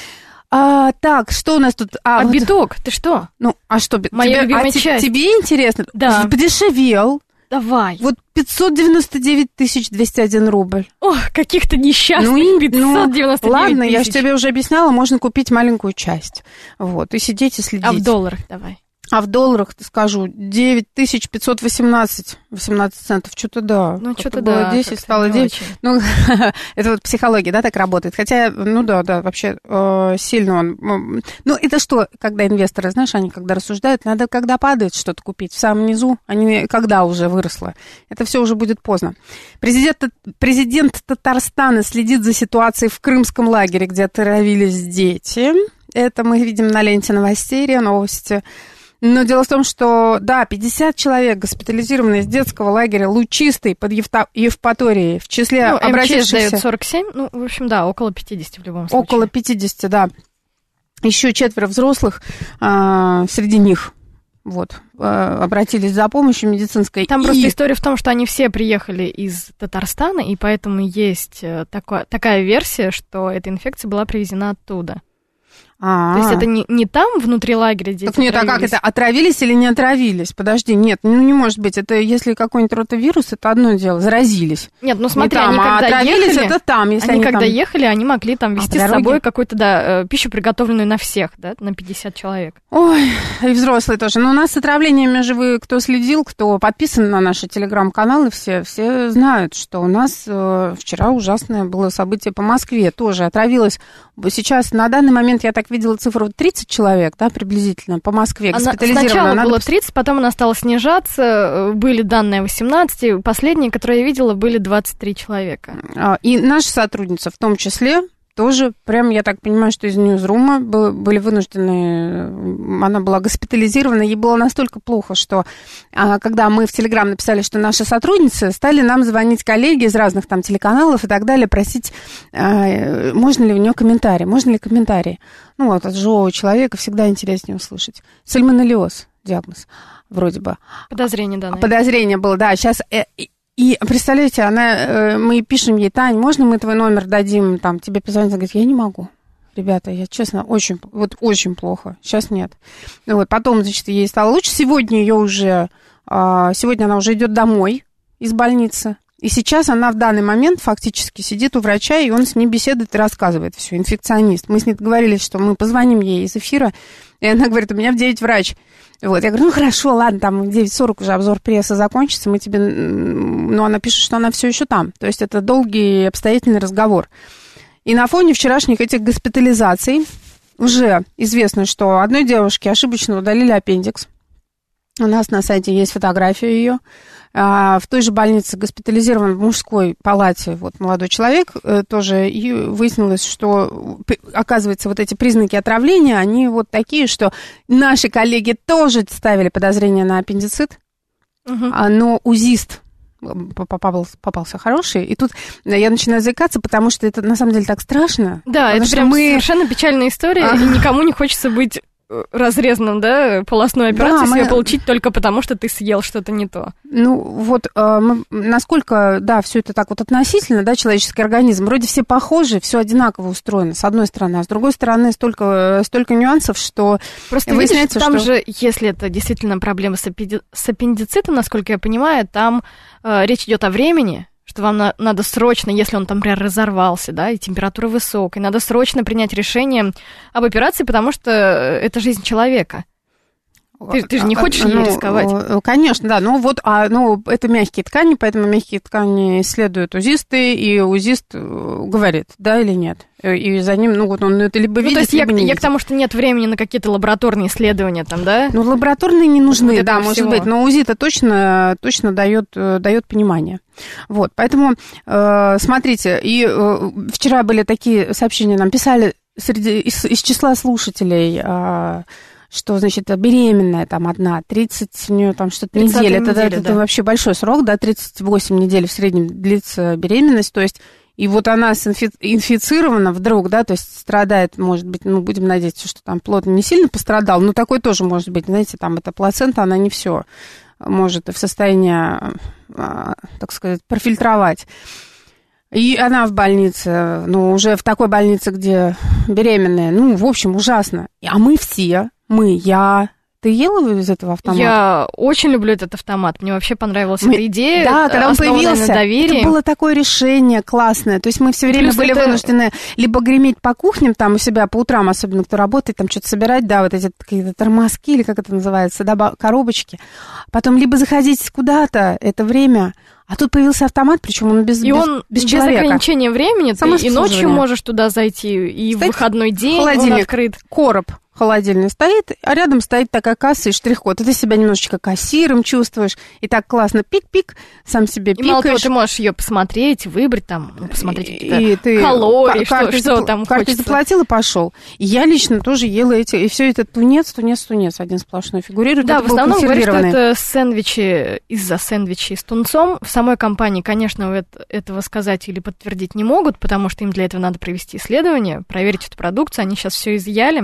А, так, что у нас тут? А, а вот, биток, ты что? Ну, а что? Моя тебе, любимая а часть. Тебе интересно? Да. Подешевел. Давай. Вот пятьсот девяносто девять тысяч двести один рубль. Ох, каких-то несчастных ну, пятьсот девяносто девять ладно, тысяч. Я же тебе уже объясняла, можно купить маленькую часть. Вот, и сидеть и следить. А в долларах давай. А в долларах, скажу, девять тысяч пятьсот восемнадцать, восемнадцать центов. Что-то да. Ну, что-то было да. десять, стало девять. Ну, это вот психология, да, так работает. Хотя, ну да, да, вообще э, сильно он... Ну, это что, когда инвесторы, знаешь, они когда рассуждают, надо, когда падает что-то купить, в самом низу, а не когда уже выросло. Это все уже будет поздно. Президент, президент Татарстана следит за ситуацией в крымском лагере, где отравились дети. Это мы видим на ленте новостей, РИА Новости. Но дело в том, что, да, пятьдесят человек госпитализированы из детского лагеря Лучистый под Евта... Евпаторией. В числе ну, обратившихся... МЧС дает сорок семь, ну, в общем, да, около пятьдесят в любом случае. Около пятидесяти, да. Еще четверо взрослых а, среди них. Вот, а, обратились за помощью медицинской. Там и... просто история в том, что они все приехали из Татарстана, и поэтому есть такое, такая версия, что эта инфекция была привезена оттуда. А-а-а. То есть это не, не там, внутри лагеря дети Так нет, а как это, отравились или не отравились? Подожди, нет, ну не может быть, это если какой-нибудь ротавирус, это одно дело, заразились. Нет, ну смотри, не там, они а когда отравились, ехали, это там, если они, они когда там... ехали, они могли там везти а с собой какую-то, да, пищу, приготовленную на всех, да, на пятьдесят человек. Ой, и взрослые тоже. Но у нас с отравлениями же вы, кто следил, кто подписан на наши телеграм-каналы, все, все знают, что у нас э, вчера ужасное было событие по Москве, тоже отравилось. Сейчас, на данный момент, я так видела цифру тридцать человек, да, приблизительно, по Москве госпитализировано. Сначала Надо... было тридцать, потом она стала снижаться, были данные восемнадцать, последние, которые я видела, были двадцать три человека. И наша сотрудница в том числе тоже, прям, я так понимаю, что из Ньюзрума были вынуждены, она была госпитализирована, ей было настолько плохо, что когда мы в Телеграм написали, что наши сотрудницы, стали нам звонить коллеги из разных там телеканалов и так далее, просить, можно ли у нее комментарий, можно ли комментарий. Ну, вот от живого человека всегда интереснее услышать. Сальмонеллез диагноз, вроде бы. Подозрение, да. Наверное. Подозрение было, да, сейчас... И, представляете, она, мы пишем ей: Тань, можно мы твой номер дадим, там, тебе позвонить? Она говорит: я не могу. Ребята, я, честно, очень, вот очень плохо. Сейчас нет. Вот, потом, значит, ей стало лучше. Сегодня ее уже, сегодня она уже идет домой из больницы. И сейчас она в данный момент фактически сидит у врача, и он с ней беседует и рассказывает все, инфекционист. Мы с ней договорились, что мы позвоним ей из эфира, и она говорит: у меня в девять врач. Вот, я говорю: ну хорошо, ладно, там в девять сорок уже обзор прессы закончится, мы тебе... Ну, она пишет, что она все еще там. То есть это долгий обстоятельный разговор. И на фоне вчерашних этих госпитализаций уже известно, что одной девушке ошибочно удалили аппендикс. У нас на сайте есть фотография ее. В той же больнице госпитализирован в мужской палате вот молодой человек тоже, и выяснилось, что, оказывается, вот эти признаки отравления, они вот такие, что наши коллеги тоже ставили подозрение на аппендицит, угу. но УЗИст попался, попался хороший, и тут я начинаю заикаться, потому что это на самом деле так страшно. Да, это прям мы... совершенно печальная история, а... и никому не хочется быть... разрезанным, да, полостной операцию да, себе мы... получить только потому, что ты съел что-то не то. Ну, вот э, мы, насколько, да, все это так вот относительно, да, человеческий организм, вроде все похожи, все одинаково устроено, с одной стороны, а с другой стороны столько, столько нюансов, что просто выясняется, видишь, там что... же, если это действительно проблема с, аппенди... с аппендицитом, насколько я понимаю, там э, речь идет о времени, что вам на, надо срочно, если он там, например, разорвался, да, и температура высокая, надо срочно принять решение об операции, потому что это жизнь человека. Ты, ты же не хочешь ей ну, рисковать? Конечно, да. Ну, вот, а, ну, это мягкие ткани, поэтому мягкие ткани исследуют УЗИсты, и УЗИст говорит, да или нет. И за ним, ну, вот он это либо ну, видит, то есть либо я, не я видит. к тому, что нет времени на какие-то лабораторные исследования там, да? Ну, лабораторные не нужны, вот да, может всего. быть, но УЗИ-то точно, точно дает, дает понимание. Вот, поэтому, э, смотрите, и э, вчера были такие сообщения, нам писали среди, из, из числа слушателей, э, что, значит, беременная там одна, тридцать, у нее там что-то недель, это, неделя, это, да. это вообще большой срок, да, тридцать восемь недель в среднем длится беременность, то есть, и вот она инфицирована вдруг, да, то есть страдает, может быть, ну, будем надеяться, что там плод не сильно пострадал, но такой тоже может быть, знаете, там эта плацента, она не все может в состоянии, так сказать, профильтровать. И она в больнице, ну, уже в такой больнице, где беременная, ну, в общем, ужасно. А мы все, мы, я... Ты ела из этого автомата? Я очень люблю этот автомат. Мне вообще понравилась мы... эта идея. Да, когда он появился, на доверии. Это было такое решение классное. То есть мы все время Плюс были это... вынуждены либо греметь по кухням там у себя по утрам, особенно кто работает, там что-то собирать, да, вот эти какие-то тормозки, или как это называется, да, коробочки. Потом либо заходить куда-то это время... А тут появился автомат, причем он без, и без, он без, без человека. ограничения времени, ты и ночью можешь туда зайти, и стоит в выходной день он открыт. Короб холодильный стоит, а рядом стоит такая касса и штрих-код. И ты себя немножечко кассиром чувствуешь, и так классно пик-пик, сам себе пикаешь. И мало того, ты можешь ее посмотреть, выбрать там, посмотреть какие-то калории, что, что там карту хочется. заплатил и пошел. И я лично тоже ела эти, и все это тунец, тунец, тунец, один сплошной фигурирует. Да, это в основном говорят, что это сэндвичи из-за сэндвичей с тунцом. В самой компании, конечно, этого сказать или подтвердить не могут, потому что им для этого надо провести исследование, проверить эту продукцию. Они сейчас все изъяли.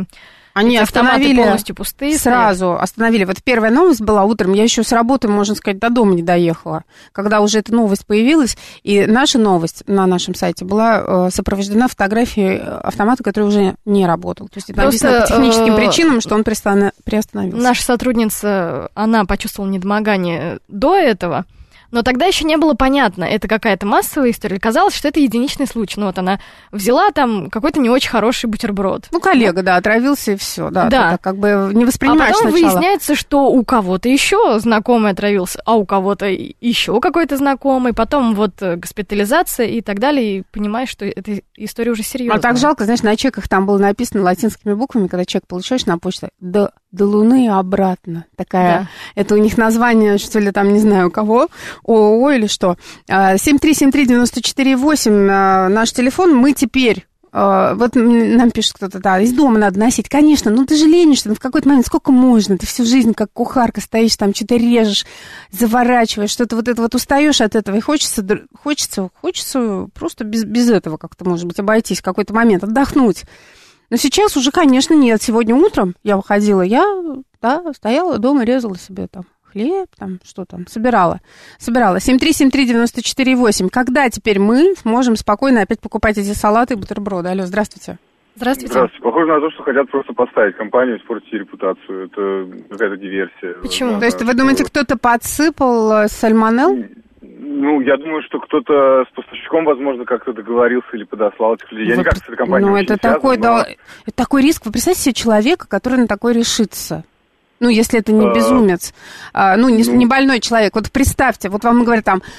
Они Эти автоматы остановили полностью пустые. сразу, стоят. остановили. Вот первая новость была утром, я еще с работы, можно сказать, до дома не доехала, когда уже эта новость появилась, и наша новость на нашем сайте была э, сопровождена фотографией автомата, который уже не работал. То есть это написано по техническим причинам, что он приостановился. Наша сотрудница, она почувствовала недомогание до этого, но тогда еще не было понятно, это какая-то массовая история. Казалось, что это единичный случай. Ну вот она взяла там какой-то не очень хороший бутерброд. Ну, коллега, да, отравился и все. Да, да. Ты как бы не воспринимаешь сначала. А потом сначала. выясняется, что у кого-то еще знакомый отравился, а у кого-то еще какой-то знакомый. Потом вот госпитализация и так далее. И понимаешь, что эта история уже серьезная. А так жалко, знаешь, на чеках там было написано латинскими буквами, когда чек получаешь на почту, до, до Луны и обратно. Такая, да. Это у них название, что ли, там, не знаю, у кого. ООО или что. семь три семь три девять четыре восемь наш телефон. Мы теперь, вот нам пишет кто-то, да, из дома надо носить. Конечно, ну ты же ленишься, ну в какой-то момент сколько можно? Ты всю жизнь как кухарка стоишь, там что-то режешь, заворачиваешь, что-то вот это вот устаешь от этого. И хочется, хочется, хочется просто без, без этого как-то, может быть, обойтись в какой-то момент, отдохнуть. Но сейчас уже, конечно, нет. Сегодня утром я выходила, я, да, стояла дома, резала себе там хлеб, там, что там, собирала. Собирала. семь три семь три девять четыре восемь. Когда теперь мы сможем спокойно опять покупать эти салаты и бутерброды? Алло, здравствуйте. Здравствуйте. Здравствуйте. Похоже на то, что хотят просто поставить компанию, испортить репутацию. Это какая-то диверсия. Почему? Да, то есть вы думаете, кто-то подсыпал сальмонелл? Ну, я думаю, что кто-то с поставщиком, возможно, как-то договорился или подослал этих людей. Я вот, никак с этой компанией ну, не это связан, такой, но... да, это такой риск. Вы представьте себе человека, который на такой решится. Ну, если это не а, безумец, а, ну, не, ну, не больной человек. Вот представьте, вот вам говорят там,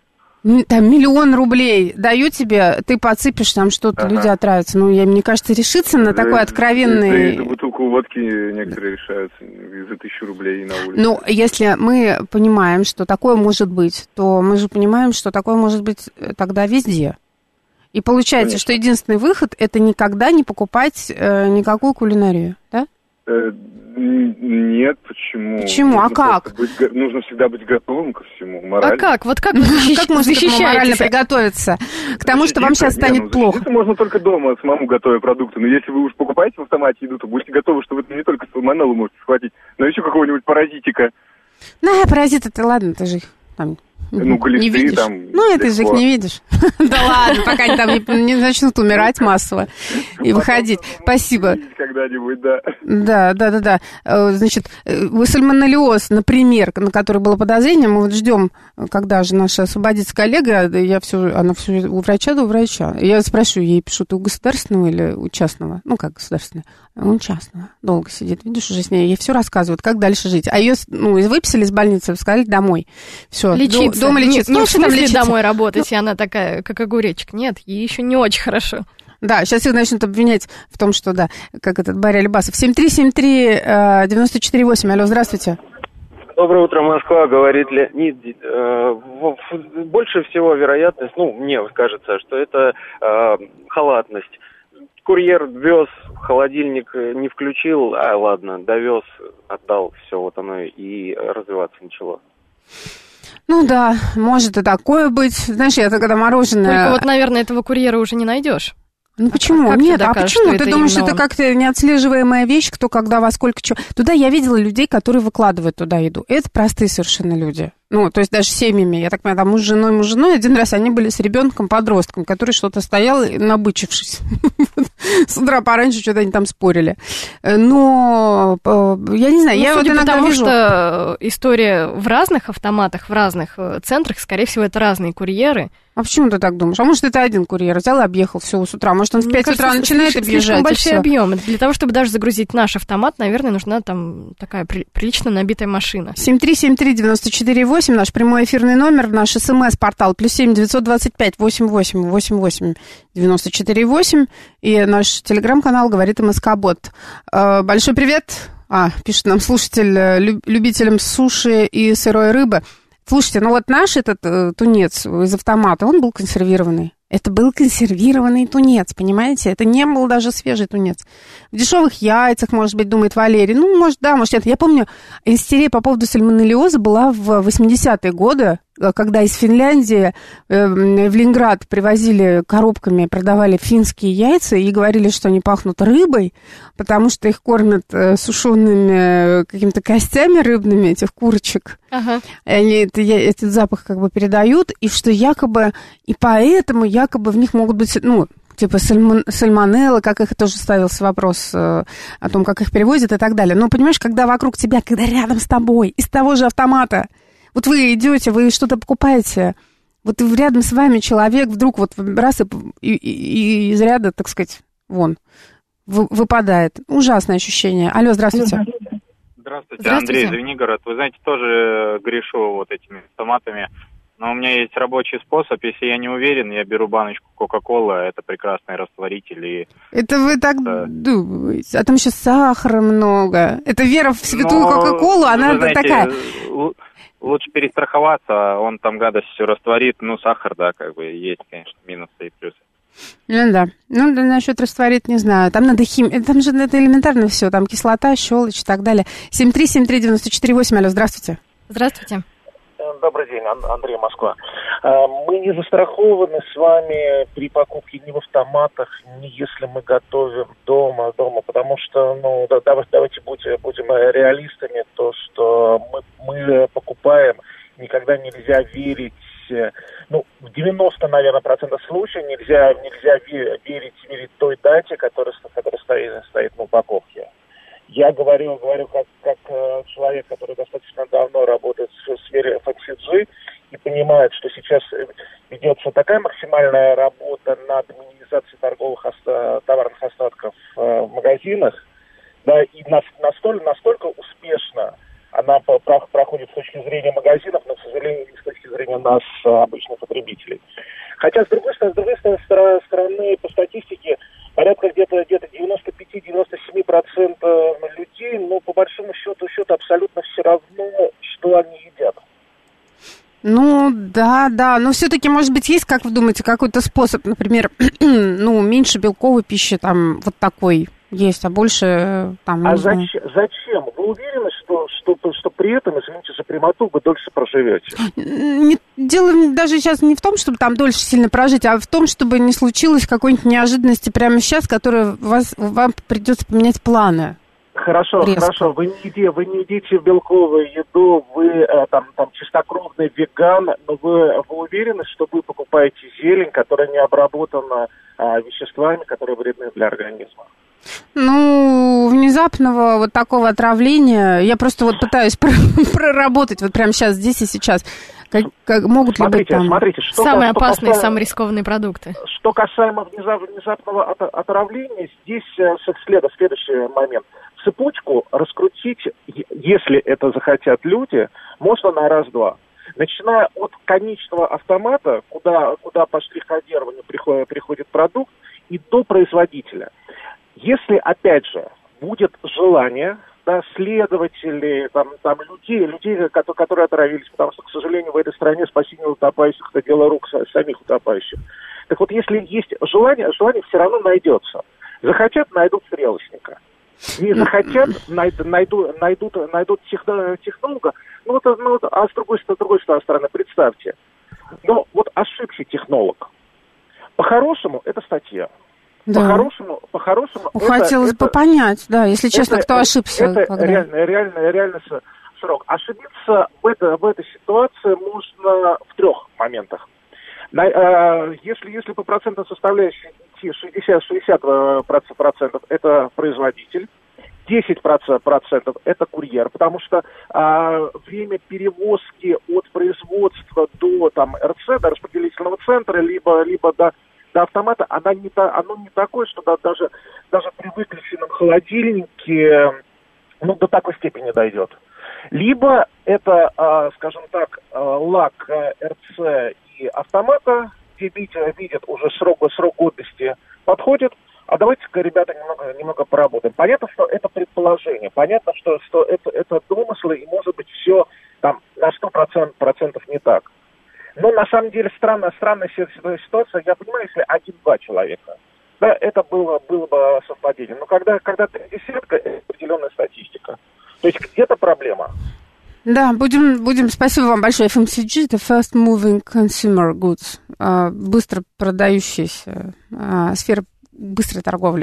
там миллион рублей даю тебе, ты подсыпешь там что-то, ага. люди отравятся. Ну, я, мне кажется, решиться на такой за, откровенный... За, за бутылку водки некоторые решаются, за тысячу рублей на улице. Ну, если мы понимаем, что такое может быть, то мы же понимаем, что такое может быть тогда везде. И получается, Конечно. Что единственный выход – это никогда не покупать э, никакую кулинарию, да? Э, нет, почему? Почему? Нужно а как? Быть, нужно всегда быть готовым ко всему, морально. А как? Вот как вы защищ... как можно морально приготовиться к тому, что вам сейчас станет ну, плохо? Это можно только дома, самому готовя продукты. Но если вы уж покупаете в автомате еду, то будьте готовы, что вы не только сальмонеллу можете схватить, но еще какого-нибудь паразитика. Ну, паразиты-то ладно, ты же их там... Ну, глисты, не видишь. Там, ну, это же их не видишь. Да ладно, пока они там не начнут умирать массово и выходить. Спасибо. Когда-нибудь, да. Да, да, да, да. Значит, сальмонеллез, например, на который было подозрение, мы вот ждем, когда же наша освободится коллега, я все, она все у врача, да у врача. Я спрашиваю, ей пишу, ты у государственного или у частного? Ну, как государственного? Он частного. Долго сидит, видишь, уже с ней. Ей все рассказывают, как дальше жить. А ее, ну, выписали из больницы, сказали домой. Все. Лечиться. Дома лечиться. Не, не ну, в смысле лечиться? Домой работать, ну, и она такая, как огуречек. Нет, ей еще не очень хорошо. Да, сейчас их начнут обвинять в том, что, да, как этот Барри Алибасов. семь три семь три девять четыре восемь. Алло, здравствуйте. Доброе утро, Москва, говорит Леонид. Э, больше всего вероятность, ну, мне кажется, что это э, халатность. Курьер вез, холодильник не включил, а ладно, довез, отдал, все, вот оно и развиваться начало. Ну да, может и такое быть. Знаешь, я когда мороженое... Только вот, наверное, этого курьера уже не найдешь. Ну почему? Как Нет, а докажешь, почему? что Ты думаешь, что это он? как-то неотслеживаемая вещь, кто, когда, во сколько, что? Туда я видела людей, которые выкладывают туда еду. Это простые совершенно люди. Ну, то есть даже семьями. Я так понимаю, там муж с женой, муж с женой. Один раз они были с ребенком-подростком, который что-то стоял, набычившись. С утра пораньше что-то они там спорили. Но, я не знаю, я вот иногда потому вижу... что история в разных автоматах, в разных центрах, скорее всего, это разные курьеры. А почему ты так думаешь? А может, это один курьер взял и объехал все с утра? Может, он в пять утра начинает слишком, объезжать? Слишком большие объемы. Для того, чтобы даже загрузить наш автомат, наверное, нужна там такая при, прилично набитая машина. семь три семь три девять четыре восемь, наш прямой эфирный номер, наш смс-портал, плюс семь девятьсот двадцать пять восемь восемь восемь восемь девяносто четыре восемь, и наш телеграм-канал «Говорит МСК-бот». Большой привет! А, пишет нам слушатель, любителям суши и сырой рыбы. Слушайте, ну вот наш этот э, тунец из автомата, он был консервированный. Это был консервированный тунец, понимаете? Это не был даже свежий тунец. В дешевых яйцах, может быть, думает Валерий. Ну, может, да, может, нет. Я помню, истерия по поводу сальмонеллеза была в восьмидесятые годы. когда из Финляндии э, в Ленинград привозили коробками, продавали финские яйца и говорили, что они пахнут рыбой, потому что их кормят э, сушеными какими-то костями рыбными, этих курочек. Ага. И они это, этот запах как бы передают, и что якобы, и поэтому якобы в них могут быть, ну, типа сальмон, сальмонелла, как их тоже ставился вопрос э, о том, как их перевозят и так далее. Но понимаешь, когда вокруг тебя, когда рядом с тобой, из того же автомата, вот вы идете, вы что-то покупаете, вот рядом с вами человек вдруг вот раз и, и, и из ряда, так сказать, вон, вы, выпадает. Ужасное ощущение. Алло, здравствуйте. Здравствуйте, Здравствуйте. Андрей, Звенигород. Вы знаете, тоже грешу вот этими автоматами. Но у меня есть рабочий способ. Если я не уверен, я беру баночку Кока-Колы. Это прекрасный растворитель. И... Это вы так это... думаете? А там еще сахара много. Это вера в святую Но, Кока-Колу, она знаете, такая... Лучше перестраховаться. Он там гадость все растворит. Ну, сахар, да, как бы есть, конечно, минусы и плюсы. Ну да. Ну, да, насчет растворить, не знаю. Там надо хим... Там же это элементарно все. Там кислота, щелочь и так далее. семь три семь три девять четыре восемь. Алло, здравствуйте. Здравствуйте. Добрый день, Андрей, Москва. Мы не застрахованы с вами при покупке ни в автоматах, ни если мы готовим дома, дома, потому что, ну, давайте будем, будем реалистами, то, что мы, мы покупаем, никогда нельзя верить, ну, в девяносто, наверное, процентов случаев нельзя, нельзя верить, верить той дате, которая, которая стоит, стоит на упаковке. Я говорю, говорю как, как э, человек, который достаточно давно работает в сфере эф эм си джи и понимает, что сейчас ведется такая максимальная работа над минимизацией торговых оста- товарных остатков э, в магазинах, да, и нас, настолько, настолько успешно она по, про, проходит с точки зрения магазинов, но, к сожалению, не с точки зрения нас, обычных потребителей. Хотя, с другой стороны, с другой стороны, по статистике, порядка где-то, где-то девяносто пять - девяносто семь процентов людей, ну, по большому счету, счету абсолютно все равно, что они едят. Ну, да, да, но все-таки, может быть, есть, как вы думаете, какой-то способ, например, ну, меньше белковой пищи, там, вот такой есть, а больше, там, А не зачем, зачем? Вы уверены, что, что, что при этом, извините за прямоту, вы дольше проживете? Не, дело даже сейчас не в том, чтобы там дольше сильно прожить, а в том, чтобы не случилось какой-нибудь неожиданности прямо сейчас, которая вас, вам придется поменять планы. Хорошо, Резко. хорошо. Вы не едите, вы не едите белковую еду, вы э, там, там чистокровный веган, но вы, вы уверены, что вы покупаете зелень, которая не обработана э, веществами, которые вредны для организма? Ну, внезапного вот такого отравления, я просто вот пытаюсь проработать вот прямо сейчас, здесь и сейчас. Как, как, могут смотрите, ли быть там... Смотрите, что самые что опасные, касаемо, самые рискованные продукты. Что касаемо внезапного отравления, здесь следующий момент. Цепочку раскрутить, если это захотят люди, можно на раз-два. Начиная от конечного автомата, куда, куда по штрих-кодированию приходит, приходит продукт, и до производителя. Если, опять же, будет желание, да, следователей, там, там, людей, людей, которые, которые отравились, потому что, к сожалению, в этой стране спасение утопающих – это дело рук самих утопающих. Так вот, если есть желание, желание все равно найдется. Захотят – найдут стрелочника. Не захотят, найдут, найдут, найдут, найдут технолога. Ну, вот, ну, а с другой, с другой стороны, представьте, ну, вот ошибся технолог. По-хорошему, это статья. Да. По-хорошему, по-хорошему... Ну, хотелось это, бы понять, да, если честно, это, кто ошибся. Это когда... реально, реально, реально срок. Ошибиться в, это, в этой ситуации можно в трех моментах. На, э, если, если по процентам составляющей шестьдесят процентов это производитель, десять процентов это курьер, потому что э, время перевозки от производства до там, эр цэ, до распределительного центра, либо, либо до, до автомата, оно не, та, оно не такое, что да, даже, даже при выключенном холодильнике ну, до такой степени дойдет. Либо это, э, скажем так, э, лак эр цэ и автомата, где видят, видят уже срок, срок годности подходит, а давайте-ка, ребята, немного, немного поработаем. Понятно, что это предположение, понятно, что, что это, это домыслы, и может быть все там на сто процентов не так. Но на самом деле странная, странная ситуация, я понимаю, если один-два человека, да, это было, было бы совпадение. Но когда, когда три десятка, это определенная статистика. То есть где-то проблема. Да, будем, будем, спасибо вам большое. эф эм си джи – это Fast Moving Consumer Goods, быстро продающаяся сфера быстрой торговли.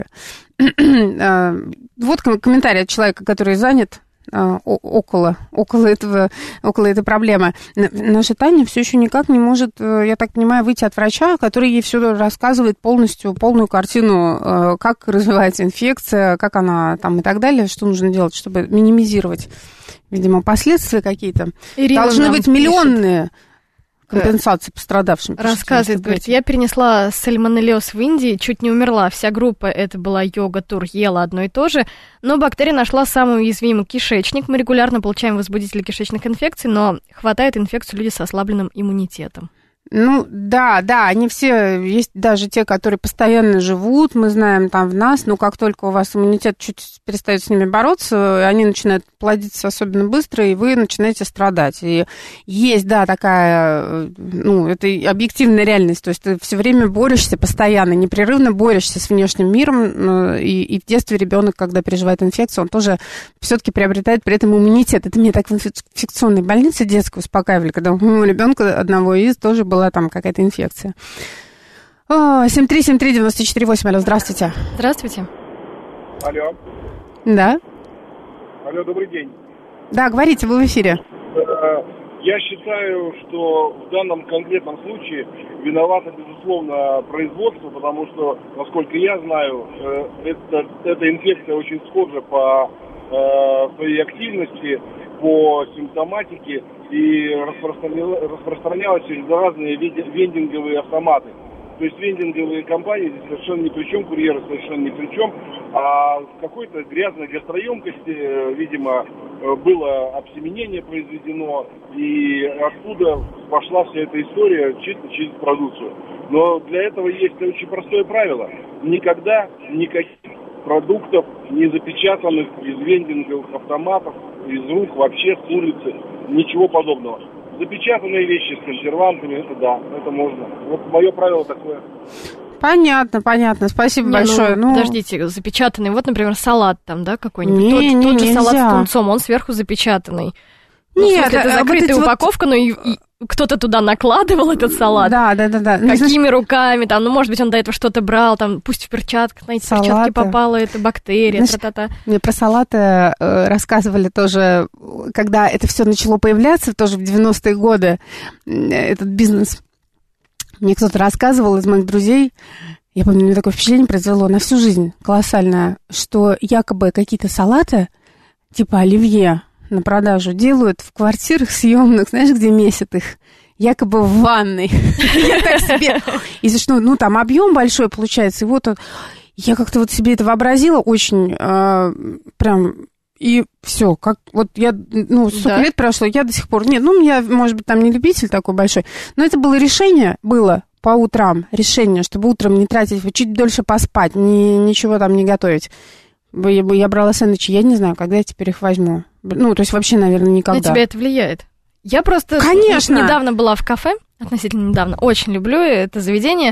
Вот комментарий от человека, который занят около, около, этого, около этой проблемы. Наша Таня все еще никак не может, я так понимаю, выйти от врача, который ей все рассказывает полностью, полную картину, как развивается инфекция, как она там и так далее, что нужно делать, чтобы минимизировать, видимо, последствия какие-то. Ирина Должны быть миллионные пишет. Компенсации пострадавшим. Рассказывает, говорит, я перенесла сальмонеллез в Индии, чуть не умерла. Вся группа, это была йога, тур, ела одно и то же. Но бактерия нашла самый уязвимый кишечник. Мы регулярно получаем возбудители кишечных инфекций, но хватает инфекцию люди с ослабленным иммунитетом. Ну, да, да, они все, есть даже те, которые постоянно живут, мы знаем там в нас, но как только у вас иммунитет чуть перестает с ними бороться, они начинают плодиться особенно быстро, и вы начинаете страдать. И есть, да, такая, ну, это объективная реальность, то есть ты все время борешься постоянно, непрерывно борешься с внешним миром, и, и в детстве ребенок, когда переживает инфекцию, он тоже все-таки приобретает при этом иммунитет. Это меня так в инфекционной больнице детской успокаивали, когда у моего ребенка одного из тоже был была там какая-то инфекция. семь три семь три девять четыре восемь. Алло, здравствуйте. Здравствуйте. Алло. Да. Алло, добрый день. Да, говорите, вы в эфире. Я считаю, что в данном конкретном случае виновато, безусловно, производство, потому что, насколько я знаю, это, эта инфекция очень схожа по своей активности, по симптоматике и распространялась через разные вендинговые автоматы. То есть вендинговые компании здесь совершенно ни при чем, курьеры совершенно ни при чем, а в какой-то грязной гастроемкости, видимо, было обсеменение произведено, и оттуда пошла вся эта история чисто через продукцию. Но для этого есть очень простое правило. Никогда никаких продуктов, не запечатанных из вендинговых автоматов, из рук, вообще с улицы, ничего подобного. Запечатанные вещи с консервантами, это да, это можно. Вот мое правило такое. Понятно, понятно, спасибо не, большое. Ну, ну... Подождите, запечатанный, вот, например, салат там, да, какой-нибудь. Не, тот, не, тот же нельзя. салат с тунцом, он сверху запечатанный. Ну, Нет, в смысле, это а закрытая вот упаковка, вот... но и, и кто-то туда накладывал этот салат. Да, да, да, да. Какими руками там, ну, может быть, он до этого что-то брал, там, пусть в перчатках, на эти салаты. перчатки попала эта бактерия, Знаешь, тра-та-та. Мне про салаты э, рассказывали тоже, когда это все начало появляться, тоже в девяностые годы, э, этот бизнес. Мне кто-то рассказывал из моих друзей, я помню, мне такое впечатление произвело на всю жизнь колоссальное, что якобы какие-то салаты, типа оливье, на продажу делают в квартирах съемных, знаешь, где месят их, якобы в ванной. Я так себе... Если что, ну, там объем большой получается, и вот я как-то вот себе это вообразила очень прям... И все, как вот я, ну, сколько да. лет прошло, я до сих пор, нет, ну, я, может быть, там не любитель такой большой, но это было решение, было по утрам, решение, чтобы утром не тратить, чуть дольше поспать, ни, ничего там не готовить. Я, я брала сэндвичи, я не знаю, когда я теперь их возьму. Ну, то есть вообще, наверное, никогда. На тебя это влияет? Я просто Конечно. недавно была в кафе, относительно недавно, очень люблю это заведение,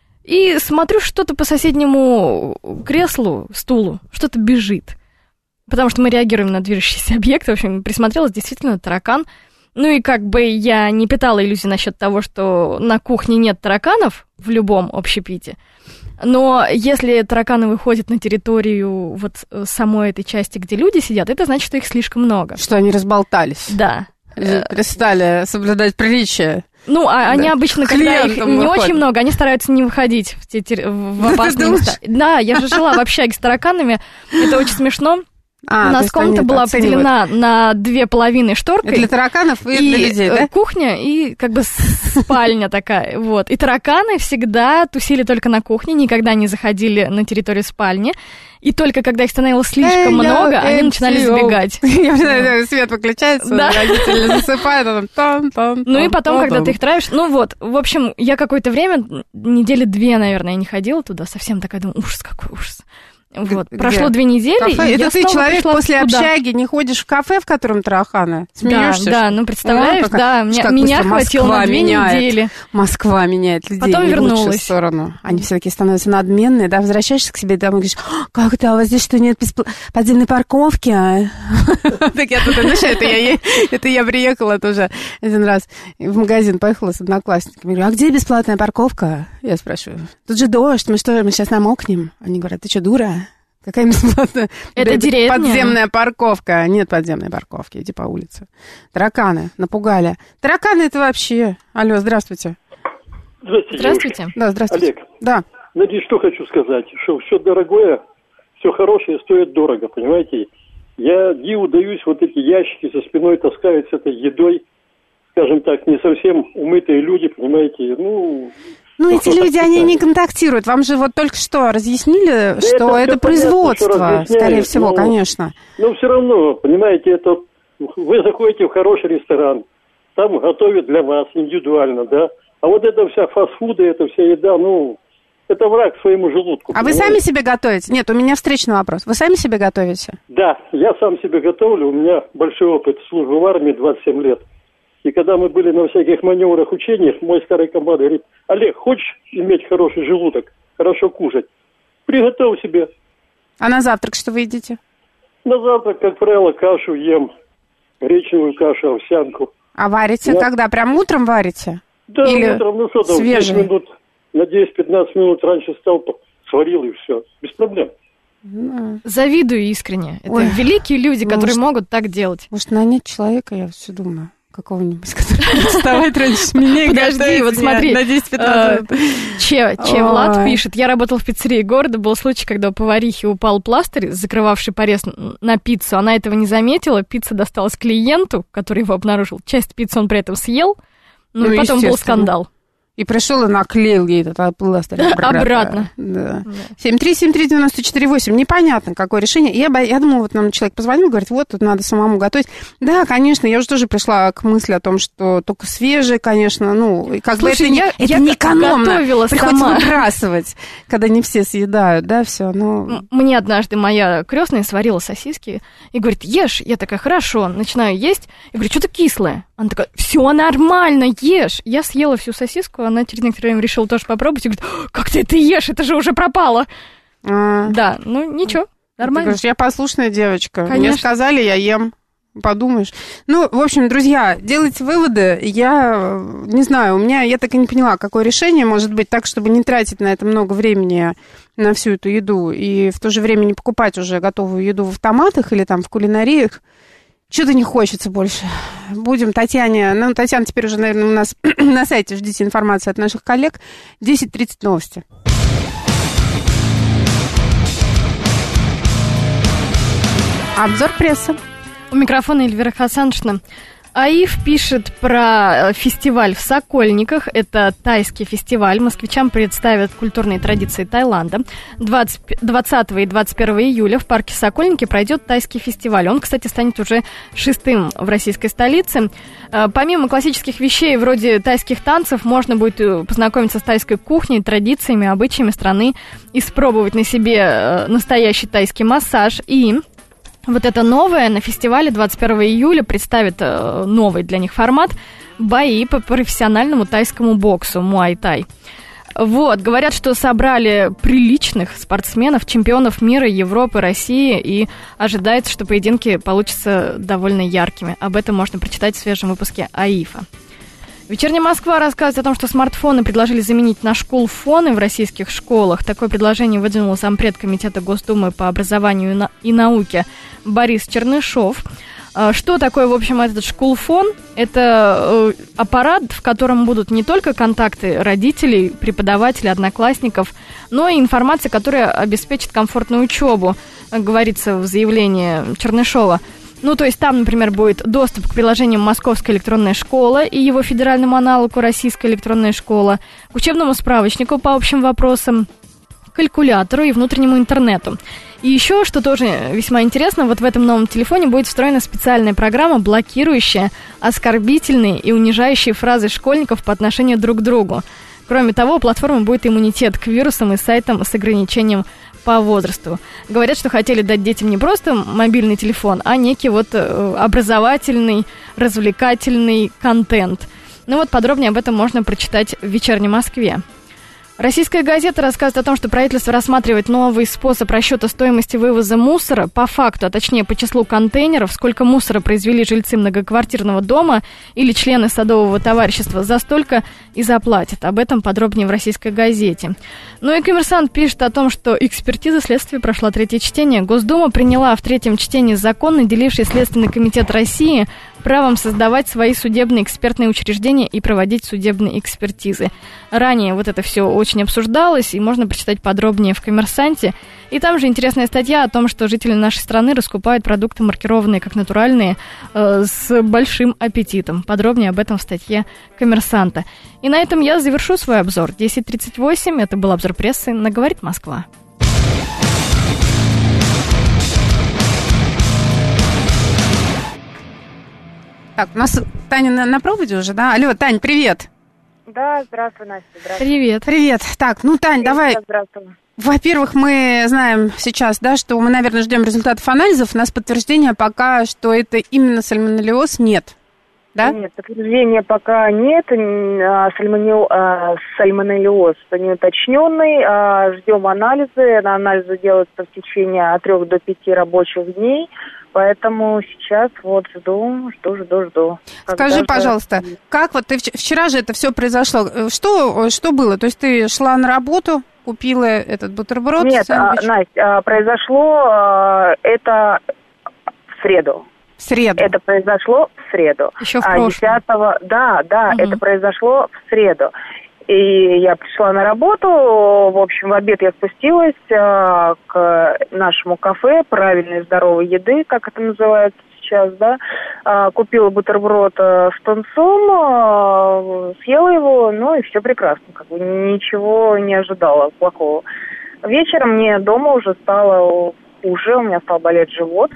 и смотрю, что-то по соседнему креслу, стулу, что-то бежит. Потому что мы реагируем на движущийся объект. В общем, присмотрелась, действительно, таракан. Ну и как бы я не питала иллюзий насчет того, что на кухне нет тараканов в любом общепите. Но если тараканы выходят на территорию вот самой этой части, где люди сидят, это значит, что их слишком много. Что они разболтались. Да. Перестали соблюдать приличие. Ну, а да. они обычно, когда их не выходят. Очень много, они стараются не выходить в, те, в опасные места. Да, я же жила в общаге с тараканами. Это очень смешно. А, у нас комната была определена на две половины шторкой. И для тараканов и, и для людей, да? Кухня и как бы спальня такая, вот. И тараканы всегда тусили только на кухне, никогда не заходили на территорию спальни. И только когда их становилось слишком много, они начинали сбегать. Я знаю, свет выключается, родители засыпают, там там. Ну и потом, когда ты их травишь, ну вот, в общем, я какое-то время, недели две, наверное, не ходила туда, совсем такая, думаю, ужас, какой ужас. Вот. Где? Прошло две недели, Кафе? и Это я ты, снова человек, пришла после туда. общаги не ходишь в кафе, в котором тараханы? Смеешься? Да, да, ну представляешь, О, да, меня, как меня быстро хватило Москва на две меняет. недели. Москва меняет людей Потом в лучшую вернулась. сторону. Они все такие становятся надменные, да, возвращаешься к себе домой и говоришь, как это, у вас здесь что, нет подземной парковки? Так я тут, знаешь, это я приехала тоже один раз в магазин, поехала с одноклассниками. Говорю, а где бесплатная парковка? Я спрашиваю. Тут же дождь, мы что, мы сейчас намокнем? Они говорят, ты что, дура? Какая бесплатная? Это деревня. Подземная парковка. Нет подземной парковки, иди по улице. Тараканы напугали. Тараканы это вообще... Алло, здравствуйте. Здравствуйте. Здравствуйте. Да, здравствуйте. Олег. Да. Надеюсь, что хочу сказать, что все дорогое, все хорошее стоит дорого, понимаете? Я диву даюсь, вот эти ящики за спиной таскают с этой едой, скажем так, не совсем умытые люди, понимаете, ну... Ну, эти люди, они не контактируют. Вам же вот только что разъяснили, Да что это это всё производство, понятно, что скорее разъясняют, всего, но- конечно. Но все равно, понимаете, это вы заходите в хороший ресторан, там готовят для вас индивидуально, да, а вот это вся фастфуда, это вся еда, ну, это враг своему желудку. А вы понимаете? сами себе готовите? Нет, у меня встречный вопрос. Вы сами себе готовите? Да, я сам себе готовлю, у меня большой опыт службы в армии, двадцать семь лет. И когда мы были на всяких маневрах, учениях, мой старый комбат говорит, Олег, хочешь иметь хороший желудок, хорошо кушать? Приготовь себе. А на завтрак что вы едите? На завтрак, как правило, кашу ем, гречневую кашу, овсянку. А варите Я- когда? Прям утром варите? Да, Или утром, ну что там, свежие? десять минут, на десять-пятнадцать минут раньше встал, по- сварил и все, без проблем. Завидую искренне. Это Ой. великие люди, Ну, которые может- могут так делать. Может, нанять человека, я все думаю, какого-нибудь, который будет вставать раньше меня и Подожди, готовить вот меня смотри. на десять-пятнадцать минут. Че, Че Влад Ой. пишет, я работал в пиццерии города, был случай, когда у поварихи упал пластырь, закрывавший порез н- на пиццу, она этого не заметила, пицца досталась клиенту, который его обнаружил, часть пиццы он при этом съел, ну, Ну, и потом был естественно. скандал. И пришел и наклеил ей этот пластырь обратно. Обратно. Да. семь три семь три девяносто четыре восемь. Непонятно, какое решение. Я, бо- я думала, вот нам человек позвонил, говорит, вот, тут надо самому готовить. Да, конечно, я уже тоже пришла к мысли о том, что только свежее, конечно, ну, и как Слушай, бы это, я- не, это я не экономно. готовила Приходится сама. выбрасывать, когда не все съедают, да, все. Ну, М- Мне однажды моя крестная сварила сосиски и говорит, ешь. Я такая, хорошо, начинаю есть. Я говорю, что-то кислое. Она такая, все нормально, ешь. Я съела всю сосиску, она через некоторое время решила тоже попробовать и говорит, как ты это ешь, это же уже пропало. а, Да, ну ничего, ты нормально. говоришь, я послушная девочка. Мне Конечно. сказали, я ем. Подумаешь. Ну, в общем, друзья, делайте выводы. Я э, не знаю, у меня, я так и не поняла, какое решение может быть так, чтобы не тратить на это много времени, на всю эту еду, и в то же время не покупать уже готовую еду в автоматах или там в кулинариях. Что-то не хочется больше. Будем Татьяне... Ну, Татьяна теперь уже, наверное, у нас на сайте. Ждите информации от наших коллег. десять тридцать новости. Обзор прессы. У микрофона Эльвира Хасановна. АИФ пишет про фестиваль в Сокольниках. Это тайский фестиваль. Москвичам представят культурные традиции Таиланда. двадцатого и двадцать первого июля в парке Сокольники пройдет тайский фестиваль. Он, кстати, станет уже шестым в российской столице. Помимо классических вещей вроде тайских танцев, можно будет познакомиться с тайской кухней, традициями, обычаями страны, испробовать на себе настоящий тайский массаж и... Вот это новое на фестивале двадцать первого июля представит э, новый для них формат бои по профессиональному тайскому боксу, муай-тай. Вот, говорят, что собрали приличных спортсменов, чемпионов мира, Европы, России, и ожидается, что поединки получатся довольно яркими. Об этом можно прочитать в свежем выпуске АИФа. «Вечерняя Москва» рассказывает о том, что смартфоны предложили заменить на школфоны в российских школах. Такое предложение выдвинул зампред Комитета Госдумы по образованию и науке Борис Чернышов. Что такое, в общем, этот школфон? Это аппарат, в котором будут не только контакты родителей, преподавателей, одноклассников, но и информация, которая обеспечит комфортную учебу, говорится в заявлении Чернышова. Ну, то есть там, например, будет доступ к приложениям «Московская электронная школа» и его федеральному аналогу «Российская электронная школа», к учебному справочнику по общим вопросам, калькулятору и внутреннему интернету. И еще, что тоже весьма интересно, вот в этом новом телефоне будет встроена специальная программа, блокирующая оскорбительные и унижающие фразы школьников по отношению друг к другу. Кроме того, у платформы будет иммунитет к вирусам и сайтам с ограничением по возрасту. Говорят, что хотели дать детям не просто мобильный телефон, а некий вот образовательный, развлекательный контент. Ну вот подробнее об этом можно прочитать в «Вечерней Москве». Российская газета рассказывает о том, что правительство рассматривает новый способ расчета стоимости вывоза мусора по факту, а точнее по числу контейнеров, сколько мусора произвели жильцы многоквартирного дома или члены садового товарищества, за столько и заплатят. Об этом подробнее в российской газете. Ну и «Коммерсант» пишет о том, что экспертиза следствия прошла третье чтение. Госдума приняла в третьем чтении закон, наделивший Следственный комитет России правом создавать свои судебные экспертные учреждения и проводить судебные экспертизы. Ранее вот это все очень обсуждалось, и можно прочитать подробнее в «Коммерсанте». И там же интересная статья о том, что жители нашей страны раскупают продукты, маркированные как натуральные, э, с большим аппетитом. Подробнее об этом в статье «Коммерсанта». И на этом я завершу свой обзор. десять тридцать восемь, это был обзор прессы на «Говорит Москва». Так, у нас Таня на, на проводе уже, да? Алло, Тань, привет. Да, здравствуй, Настя, здравствуй. Привет. Привет. Так, ну, Тань, Привет, давай. Здравствуй. Во-первых, мы знаем сейчас, да, что мы, наверное, ждем результатов анализов. У нас подтверждения пока, что это именно сальмонеллез, нет. Да? Нет, подтверждения пока нет. Сальмонеллез не уточненный. Ждем анализы. Анализы делаются в течение от трех до пяти рабочих дней. Поэтому сейчас вот жду, жду, жду, жду. Скажи, пожалуйста, как вот ты вчера же это все произошло? Что, что было? То есть ты шла на работу, купила этот бутерброд? Нет, а, Настя, произошло а, это в среду. В среду? Это произошло в среду. Еще в прошлом. десятого, да, да, угу. Это произошло в среду. И я пришла на работу, в общем, в обед я спустилась а, к нашему кафе правильной здоровой еды, как это называется сейчас, да, а, купила бутерброд а, с тунцом, а, съела его, ну и все прекрасно, как бы ничего не ожидала плохого. Вечером мне дома уже стало хуже, у меня стал болеть живот.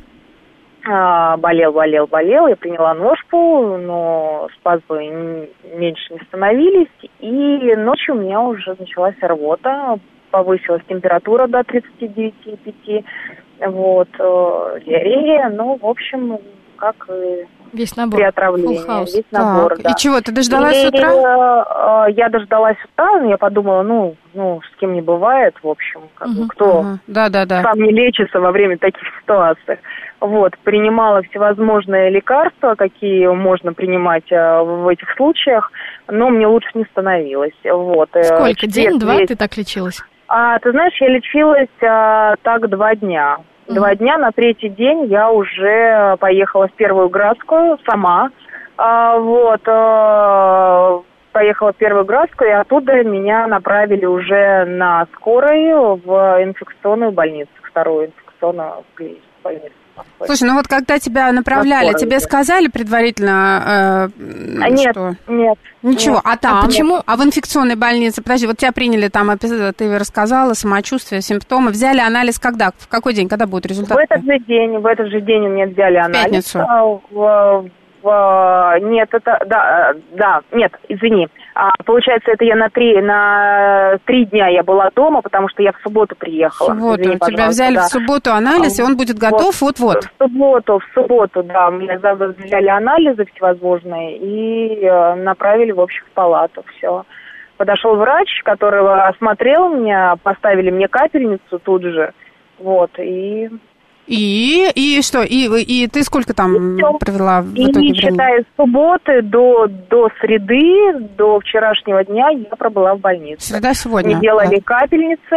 Болел, болел, болел, я приняла ножку, но спазмы меньше не становились, и ночью у меня уже началась рвота, повысилась температура до тридцати девяти и пяти, вот, диарея, ну, в общем, как и весь набор. При отравлении, весь набор, так, да. И чего, ты дождалась и, с утра? Я дождалась с утра, но я подумала, ну, ну, с кем не бывает, в общем, как бы, угу, кто угу. Да, да, да. сам не лечится во время таких ситуаций. Вот, принимала всевозможные лекарства, какие можно принимать а, в этих случаях, но мне лучше не становилось. Вот. Сколько? День-два весь... ты так лечилась? А, ты знаешь, я лечилась а, так два дня. Mm-hmm. Два дня, на третий день я уже поехала в Первую Градскую сама. А, вот, а, поехала в Первую Градскую, и оттуда меня направили уже на скорой в инфекционную больницу, вторую инфекционную больницу. Слушай, ну вот когда тебя направляли, тебе сказали предварительно, э, а нет, что? Нет. Ничего, нет. а там? А почему? А в инфекционной больнице, подожди, вот тебя приняли там, ты рассказала, самочувствие, симптомы, взяли анализ когда? В какой день, когда будет результат? В этот же день, в этот же день у меня взяли анализ. В пятницу? В, в, нет, это, да, да, нет, извини. А, получается, это я на три, на три дня я была дома, потому что я в субботу приехала. В субботу, Извини, тебя взяли да. в субботу анализ, и он будет готов вот-вот. В субботу, в субботу, да, мне взяли анализы всевозможные и э, направили, в общем, в палату, все. Подошел врач, который осмотрел меня, поставили мне капельницу тут же, вот, и... И, и что? И, и ты сколько там и провела в и, итоге времени? считая с субботы до, до среды, до вчерашнего дня я пробыла в больнице. Среда сегодня? Мне делали да. капельницы,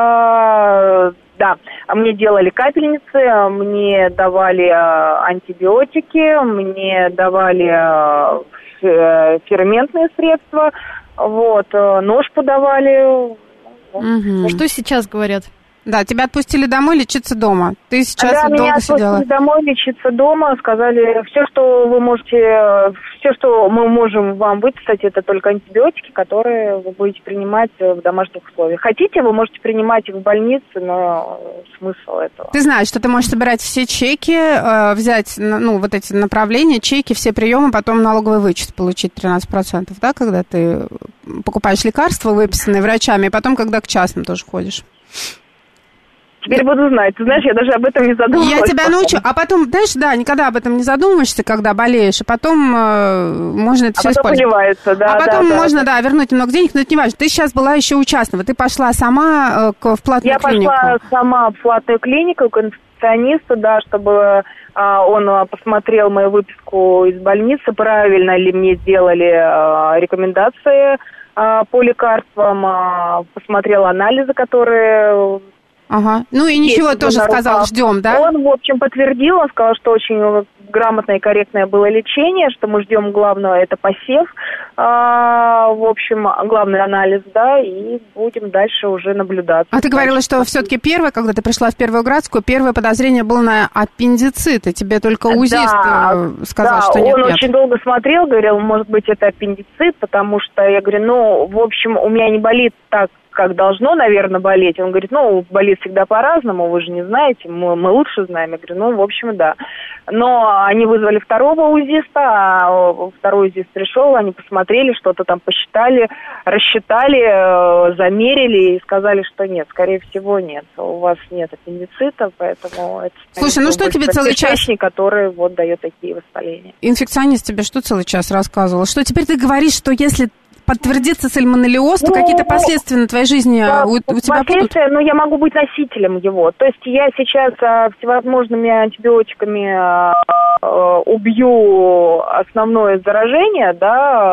э, да, мне делали капельницы, мне давали э, антибиотики, мне давали э, ферментные средства, вот, э, нож подавали. Угу. Что сейчас говорят? Да, тебя отпустили домой лечиться дома. Ты сейчас да, долго меня сидела. отпустили домой лечиться дома. Сказали, все, что вы можете, все, что мы можем вам выписать, это только антибиотики, которые вы будете принимать в домашних условиях. Хотите, вы можете принимать их в больнице, но смысл этого. Ты знаешь, что ты можешь собирать все чеки, взять, ну, вот эти направления, чеки, все приемы, потом налоговый вычет получить тринадцать процентов, да, когда ты покупаешь лекарства, выписанные врачами, и потом, когда к частным тоже ходишь. Теперь буду знать. Ты знаешь, я даже об этом не задумывалась. Я тебя научу. А потом, знаешь, да, никогда об этом не задумываешься, когда болеешь, а потом э, можно это а все потом использовать. поливается, да, а потом да, можно, да. да, вернуть немного денег, но это не важно. Ты сейчас была еще у частного. Ты пошла сама э, к, в платную я клинику. Я пошла сама в платную клинику, к инфекционисту, да, чтобы а, он а, посмотрел мою выписку из больницы, правильно ли мне сделали а, рекомендации а, по лекарствам, а, посмотрел анализы, которые... Ага. Ну и ничего тоже сказал, ждем, да? Он, в общем, подтвердил, он сказал, что очень грамотное и корректное было лечение, что мы ждем главного, это посев, а, в общем, главный анализ, да, и будем дальше уже наблюдаться. А ты говорила, что все-таки первое, когда ты пришла в Первую Градскую, первое подозрение было на аппендицит, и тебе только узист да, сказал, да, что нет, он нет. очень долго смотрел, говорил, может быть, это аппендицит, потому что я говорю, ну, в общем, у меня не болит так, как должно, наверное, болеть. Он говорит, ну, болит всегда по-разному, вы же не знаете, мы, мы лучше знаем. Я говорю, ну, в общем, да. Но они вызвали второго узиста, а второй узист пришел, они посмотрели, что-то там посчитали, рассчитали, замерили и сказали, что нет, скорее всего, нет. У вас нет аппендицита, поэтому это... Слушай, ну что тебе целый час? Который вот дает такие воспаления. Инфекционист тебе что целый час рассказывал? Что теперь ты говоришь, что если подтвердится сальмонеллез, то ну, какие-то последствия на твоей жизни да, у, у тебя будут? Ну, я могу быть носителем его. То есть я сейчас а, всевозможными антибиотиками а, а, убью основное заражение, да,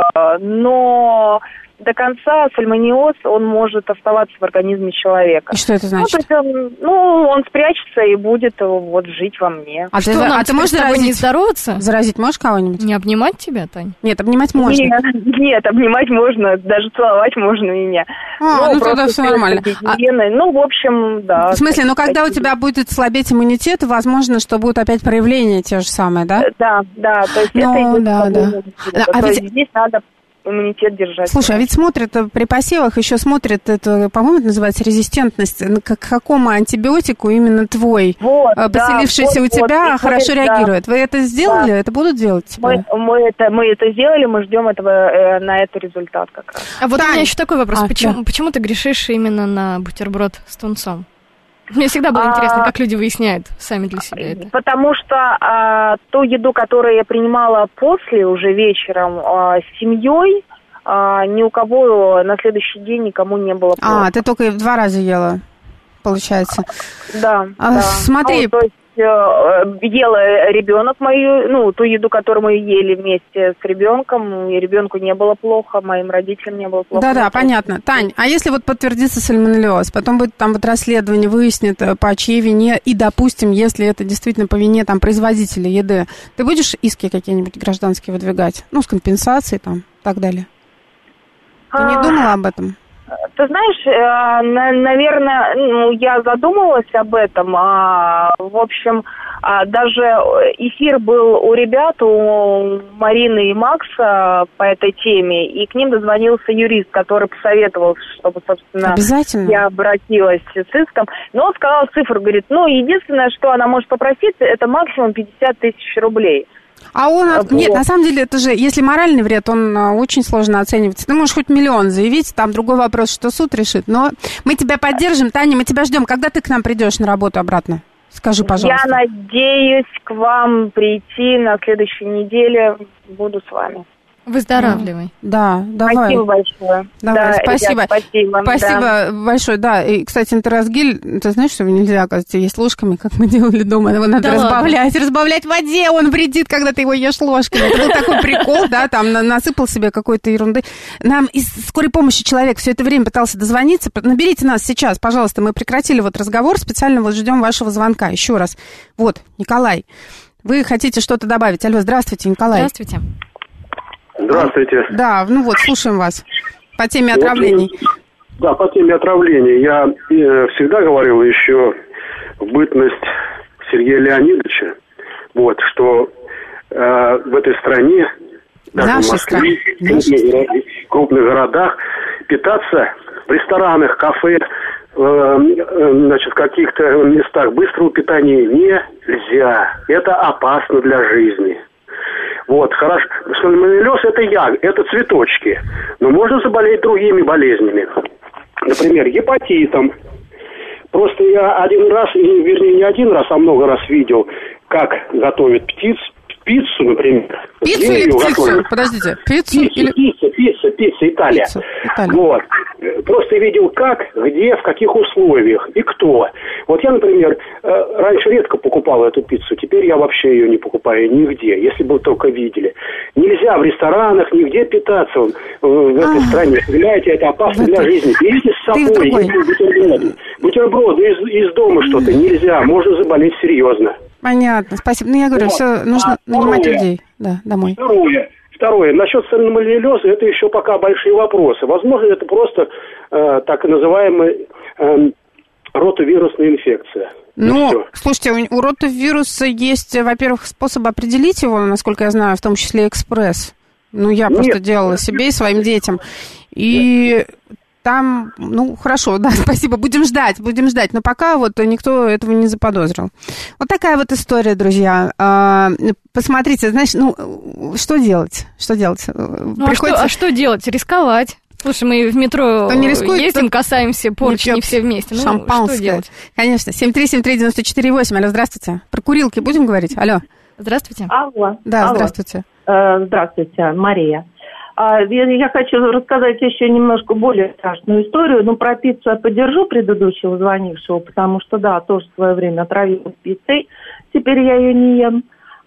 но до конца сальмонеллез, он может оставаться в организме человека. И что это значит? Ну, то есть он, ну, он спрячется и будет вот жить во мне. А, что, ты, нам а ты можешь заразить? Не здороваться? Заразить можешь кого-нибудь? Не обнимать тебя, Тань? Нет, обнимать можно. Нет, нет, обнимать можно, даже целовать можно меня. А, ну, ну тогда все нормально. А... Ну, в общем, да. В смысле, ну, когда у тебя будет слабеть иммунитет, возможно, что будут опять проявления те же самые, да? Да, да, то есть ну, это идет да, да. да. А то ведь... есть здесь надо иммунитет держать. Слушай, а ведь смотрят при посевах, еще смотрят, это, по-моему, это называется резистентность, к какому антибиотику именно твой, вот, поселившийся да, у вот, тебя, вот, хорошо да. реагирует. Вы это сделали? Да. Это будут делать тебе? Мы, мы, это, мы это сделали, мы ждем этого, э, на это результат как раз. А вот Тань. у меня еще такой вопрос. А, почему, да. почему ты грешишь именно на бутерброд с тунцом? Мне всегда было а, интересно, как люди выясняют сами для себя это. Потому что а, ту еду, которую я принимала после, уже вечером, а, с семьей, а, ни у кого на следующий день никому не было плохо. А, ты только в два раза ела, получается. Да, а, да. Смотри. Ну, то есть э, ела ребенок мою, ну, ту еду, которую мы ели вместе с ребенком, и ребенку не было плохо, моим родителям не было плохо. Да-да, понятно. Тань, а если вот подтвердится сальмонеллез, потом будет там вот расследование, выяснит, по чьей вине, и, допустим, если это действительно по вине там производителя еды, ты будешь иски какие-нибудь гражданские выдвигать? Ну, с компенсацией там, и так далее. Ты не думала об этом? Ты знаешь, наверное, ну, я задумывалась об этом. А, в общем, а, даже эфир был у ребят, у Марины и Макса по этой теме, и к ним дозвонился юрист, который посоветовал, чтобы, собственно, я обратилась с иском. Но он сказал цифру, говорит, ну, единственное, что она может попросить, это максимум пятьдесят тысяч рублей. А он... Вот. Нет, на самом деле, это же, если моральный вред, он очень сложно оценивается. Ты можешь хоть миллион заявить, там другой вопрос, что суд решит. Но мы тебя поддержим, Таня, мы тебя ждем. Когда ты к нам придешь на работу обратно? Скажи, пожалуйста. Я надеюсь к вам прийти на следующей неделе. Буду с вами. Выздоравливай. Да, давай. Спасибо большое. Давай, да, спасибо. Ребят, спасибо. Спасибо да. большое, да. И, кстати, энтеросгель, ты знаешь, что его нельзя, оказывается, есть ложками, как мы делали дома. Его надо да разбавлять, ладно. разбавлять в воде, он вредит, когда ты его ешь ложками. Это был такой прикол, да, там насыпал себе какой-то ерунды. Нам из скорой помощи человек все это время пытался дозвониться. Наберите нас сейчас, пожалуйста. Мы прекратили вот разговор, специально вот ждем вашего звонка. Еще раз. Вот, Николай, вы хотите что-то добавить? Алло, здравствуйте, Николай. Здравствуйте. Здравствуйте. Да, ну вот, слушаем вас по теме отравлений. Да, по теме отравлений. Я э, всегда говорил еще в бытность Сергея Леонидовича, вот, что э, в этой стране, даже в Москве, крупных, крупных городах, питаться в ресторанах, кафе, э, э, значит, в каких-то местах быстрого питания нельзя. Это опасно для жизни. Вот, хорошо. Сальмонеллез это яг, это цветочки. Но можно заболеть другими болезнями. Например, гепатитом, Просто я один раз, и, вернее, не один раз, а много раз видел, как готовят птиц, пиццу, например. Пиццу или птицу? Подождите, пиццу пиццу, или... Пицца, пицца, пицца, Италия. Пицца, Италия. Вот. Просто видел как, где, в каких условиях и кто. Вот я, например, раньше редко покупал эту пиццу, теперь я вообще ее не покупаю нигде, если бы вы только видели. Нельзя в ресторанах нигде питаться в этой а, стране. Понимаете, это опасно это... для жизни. Берите с собой бутерброды. Бутерброды из, из дома что-то нельзя, можно заболеть серьезно. Понятно, спасибо. Ну, я говорю, вот. все, нужно а, нанимать второе, людей да, домой. Второе. Второе. Насчет сальмонеллеза, это еще пока большие вопросы. Возможно, это просто э, так называемая э, ротовирусная инфекция. Ну, слушайте, у, у ротовируса есть, во-первых, способ определить его, насколько я знаю, в том числе экспресс. Ну, я просто Нет. делала себе и своим детям. И... Там, ну, хорошо, да, спасибо, будем ждать, будем ждать, но пока вот никто этого не заподозрил. Вот такая вот история, друзья. Посмотрите, знаешь, ну, что делать? Что делать? Ну, Приходится... а, что, а что делать? Рисковать. Слушай, мы в метро не рискует, ездим, кто... касаемся поручни все вместе. Ну, шампанское. Что делать? Конечно. семь три семь три девять четыре восемь. Алло, здравствуйте. Про курилки будем говорить? Алло. Здравствуйте. Алло. Да, Алло. здравствуйте. Здравствуйте, Мария. Я хочу рассказать еще немножко более страшную историю. Ну, про пиццу я поддержу предыдущего звонившего, потому что, да, тоже в свое время отравилась пиццей. Теперь я ее не ем.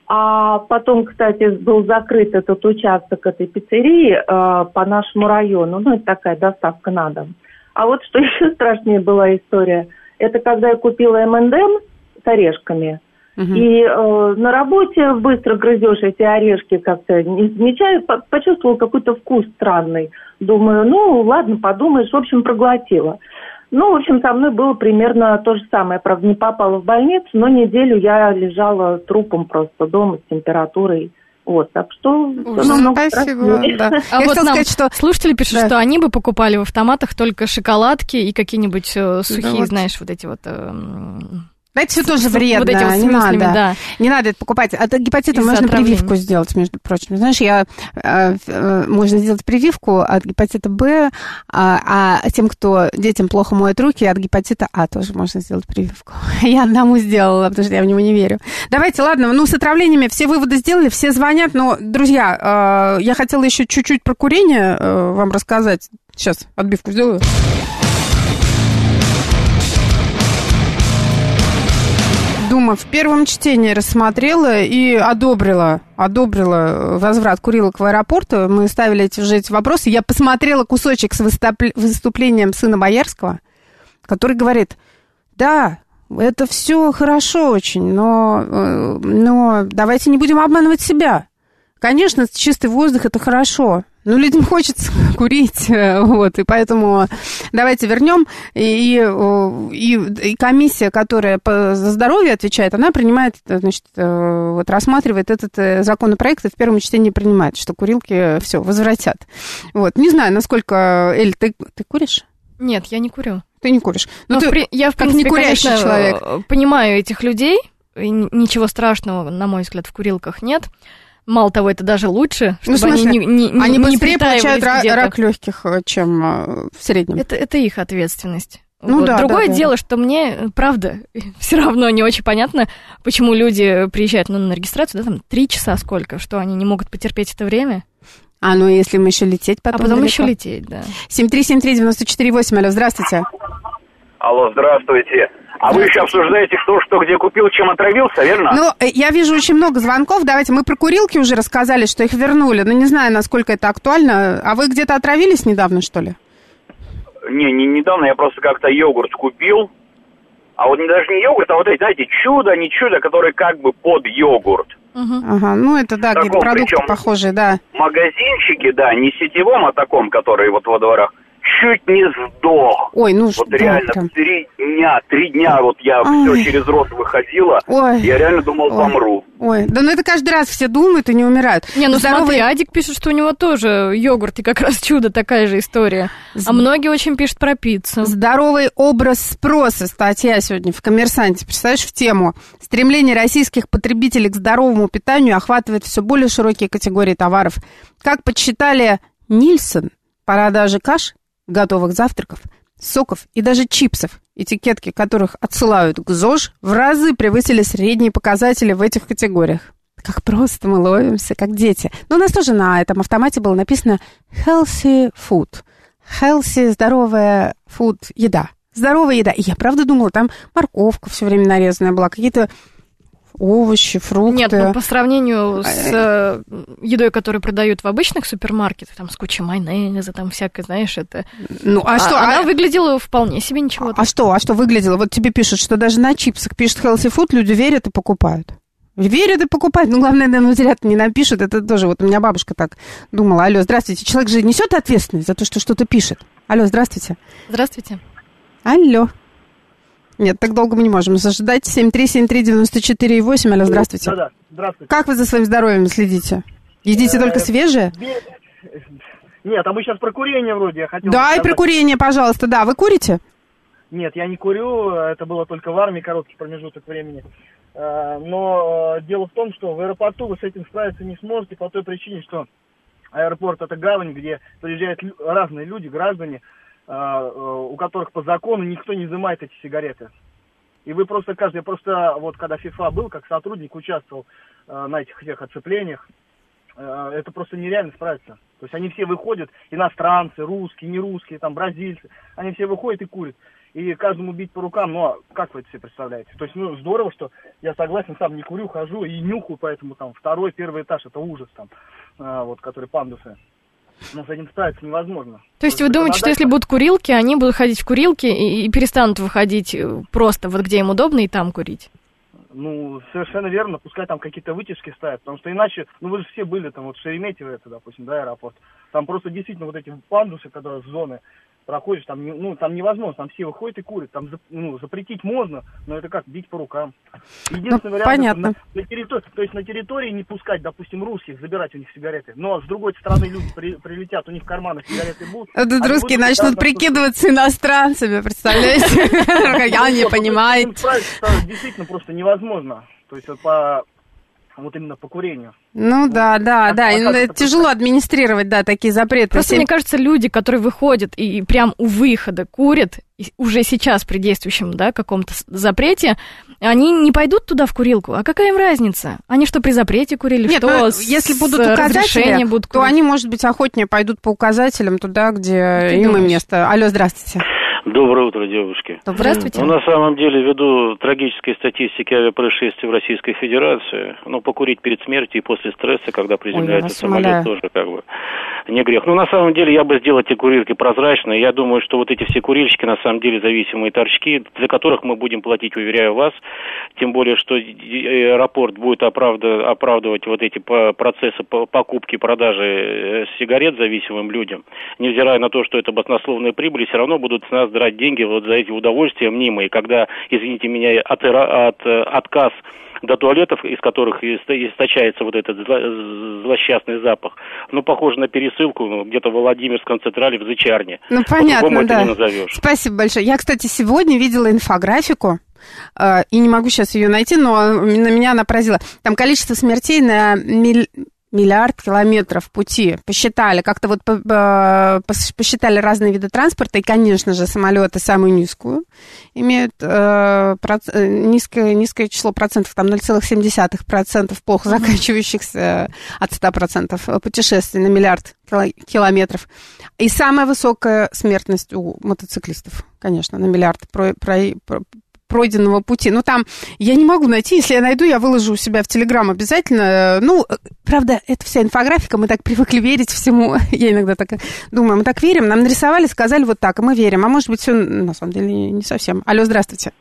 А потом, кстати, был закрыт этот участок этой пиццерии э, по нашему району. Ну, это такая доставка на дом. А вот что еще страшнее была история. Это когда я купила эм энд эм с орешками. Uh-huh. И э, на работе быстро грызешь эти орешки, как-то не замечаю, по- почувствовала какой-то вкус странный. Думаю, ну, ладно, подумаешь, в общем, проглотила. Ну, в общем, со мной было примерно то же самое. Правда, не попала в больницу, но неделю я лежала трупом просто дома с температурой. Вот, так что... Ну, спасибо, да. А я вот нам сказать, что... слушатели пишут, да. что они бы покупали в автоматах только шоколадки и какие-нибудь э, сухие, да, вот. знаешь, вот эти вот... Э, Это все тоже вредно, вот вот не надо. Да. Не надо это покупать. От гепатита можно прививку сделать, между прочим. Знаешь, я, э, э, можно сделать прививку от гепатита Б, а, а тем, кто детям плохо моет руки, от гепатита А тоже можно сделать прививку. Я одному сделала, потому что я в него не верю. Давайте, ладно, ну, с отравлениями все выводы сделали, все звонят, но, друзья, э, я хотела еще чуть-чуть про курение э, вам рассказать. Сейчас отбивку сделаю. Дума в первом чтении рассмотрела и одобрила, одобрила возврат курилок в аэропорт. Мы ставили эти, уже эти вопросы. Я посмотрела кусочек с выступлением сына Боярского, который говорит, да, это все хорошо очень, но, но давайте не будем обманывать себя. Конечно, чистый воздух – это хорошо, но людям хочется курить, вот, и поэтому давайте вернем. И, и, и комиссия, которая по, за здоровье отвечает, она принимает, значит, вот, рассматривает этот законопроект и в первом чтении принимает, что курилки все возвратят. Вот, не знаю, насколько... Эль, ты, ты куришь? Нет, я не курю. Ты не куришь. Но ты, при, я, в принципе, не курящий конечно, человек. Понимаю этих людей, ничего страшного, на мой взгляд, в курилках нет. Мало того, это даже лучше, чтобы ну, в смысле, они не, не, они не быстрее получают рак, рак легких, чем в среднем. Это, это их ответственность. Ну, вот. да, Другое да, дело, да. что мне, правда, все равно не очень понятно, почему люди приезжают ну, на регистрацию, да, там три часа сколько, что они не могут потерпеть это время. А, ну если мы еще лететь потом. А потом далеко. еще лететь, да. семь три семь три девять четыре восемь, алло, здравствуйте. Алло, здравствуйте. А вы еще обсуждаете, кто что где купил, чем отравился, верно? Ну, я вижу очень много звонков. Давайте, мы про курилки уже рассказали, что их вернули. Но не знаю, насколько это актуально. А вы где-то отравились недавно, что ли? Не, не недавно. Я просто как-то йогурт купил. А вот даже не йогурт, а вот эти, знаете, чудо, не чудо, который как бы под йогурт. Угу. Ага, ну это, да, какие-то продукты похожие, да. Магазинчики, да, не сетевом, а таком, который вот во дворах. Чуть не сдох. Ой, ну вот да, реально прям. три дня, три дня вот я Ой. все через рот выходила. Ой. Я реально думал, Ой. помру. Ой, да ну это каждый раз все думают и не умирают. Не, ну Здоровый... смотри, Адик пишет, что у него тоже йогурт и как раз чудо, такая же история. А многие очень пишут про пиццу. Здоровый образ спроса. Статья сегодня в «Коммерсанте». Представляешь, в тему. Стремление российских потребителей к здоровому питанию охватывает все более широкие категории товаров. Как подсчитали Нильсон, продажи каш, готовых завтраков, соков и даже чипсов этикетки которых отсылают к ЗОЖ, в разы превысили средние показатели в этих категориях. Как просто мы ловимся, как дети. Но у нас тоже на этом автомате было написано healthy food. Healthy, здоровая food, еда. Здоровая еда. И я правда думала, там морковка все время нарезанная была, какие-то овощи, фрукты. Нет, ну по сравнению с э, едой, которую продают в обычных супермаркетах, там с кучей майонеза, там всякое, знаешь, это... Ну, а, а что? Она а... выглядела вполне себе ничего. А, а что? А что выглядело? Вот тебе пишут, что даже на чипсах пишут healthy food, люди верят и покупают. Верят и покупают. Ну, главное, наверное, зря не напишут. Это тоже, вот у меня бабушка так думала. Алло, здравствуйте. Человек же несет ответственность за то, что что-то пишет. Алло, здравствуйте. Здравствуйте. Алло. Нет, так долго мы не можем заждать. семь три семь три девять четыре восемь. Алло, здравствуйте. Да-да, здравствуйте. Как вы за своим здоровьем следите? Едите только свежее? Нет, а мы сейчас про курение вроде. Я хотел да, сказать. И про курение, пожалуйста. Да, вы курите? Нет, я не курю. Это было только в армии, короткий промежуток времени. Но дело в том, что в аэропорту вы с этим справиться не сможете по той причине, что аэропорт — это гавань, где приезжают разные люди, граждане, у которых по закону никто не изымает эти сигареты. И вы просто каждый, просто вот когда FIFA был, как сотрудник участвовал на этих всех отцеплениях, это просто нереально справиться. То есть они все выходят, иностранцы, русские, нерусские, там, бразильцы, они все выходят и курят. И каждому бить по рукам, ну, как вы это себе представляете? То есть, ну, здорово, что я согласен, сам не курю, хожу и нюхаю, поэтому там второй, первый этаж — это ужас там, а, вот, который пандусы. Но с этим справиться невозможно. То, То есть вы думаете, что если будут курилки, они будут ходить в курилки и, и перестанут выходить просто вот где им удобно и там курить? Ну, совершенно верно, пускай там какие-то вытяжки ставят, потому что иначе, ну, вы же все были там, вот в Шереметьево, это, допустим, да, аэропорт, там просто действительно вот эти пандусы, которые с зоны проходишь, там, ну, там невозможно, там все выходят и курят, там, ну, запретить можно, но это как, бить по рукам. Единственный ну, вариант, понятно. На, на территории, то есть на территории не пускать, допустим, русских, забирать у них сигареты, но с другой стороны люди при, прилетят, у них в карманах сигареты будут. Тут русские начнут прикидываться иностранцами, представляете? Я не понимаю. Действительно просто невозможно, то есть по... вот именно по курению. Ну да, да, а, да, а и тяжело администрировать, да, такие запреты. Просто, мне кажется, люди, которые выходят и прям у выхода курят, уже сейчас при действующем, да, каком-то запрете, они не пойдут туда в курилку. А какая им разница? Они что, при запрете курили? Нет, что ну, с если будут указатели, будут то они, может быть, охотнее пойдут по указателям туда, где Ты им думаешь? И место. Алло, здравствуйте. Доброе утро, девушки. Здравствуйте. Ну, на самом деле, ввиду трагической статистики авиапроисшествий в Российской Федерации, ну, покурить перед смертью и после стресса, когда приземляется Ой, самолет, тоже как бы не грех. Ну, на самом деле, я бы сделал эти курилки прозрачные. Я думаю, что вот эти все курильщики, на самом деле, зависимые торчки, за которых мы будем платить, уверяю вас, тем более, что аэропорт будет оправдывать вот эти процессы покупки и продажи сигарет зависимым людям, невзирая на то, что это баснословные прибыли, все равно будут с нас драть деньги вот за эти удовольствия мнимые, когда, извините меня, от, от, отказ до туалетов, из которых источается вот этот зло, злосчастный запах, ну, похоже на пересылку, ну, где-то в Владимирском централе в Зычарне. Ну, понятно, да. Не назовешь. Спасибо большое. Я, кстати, сегодня видела инфографику, э, и не могу сейчас ее найти, но на меня она поразила. Там количество смертей на миль... миллиард километров пути. Посчитали, как-то вот посчитали разные виды транспорта, и, конечно же, самолеты самую низкую имеют э, проц... низкое, низкое число процентов, там ноль целых семь десятых процента плохо заканчивающихся от ста процентов путешествий на миллиард километров. И самая высокая смертность у мотоциклистов, конечно, на миллиард про... Про... Про... пройденного пути. Ну, там я не могу найти. Если я найду, я выложу у себя в Телеграм обязательно. Ну, правда, это вся инфографика. Мы так привыкли верить всему. Я иногда так думаю, мы так верим. Нам нарисовали, сказали вот так, и мы верим. А может быть, все на самом деле не совсем. Алло, здравствуйте.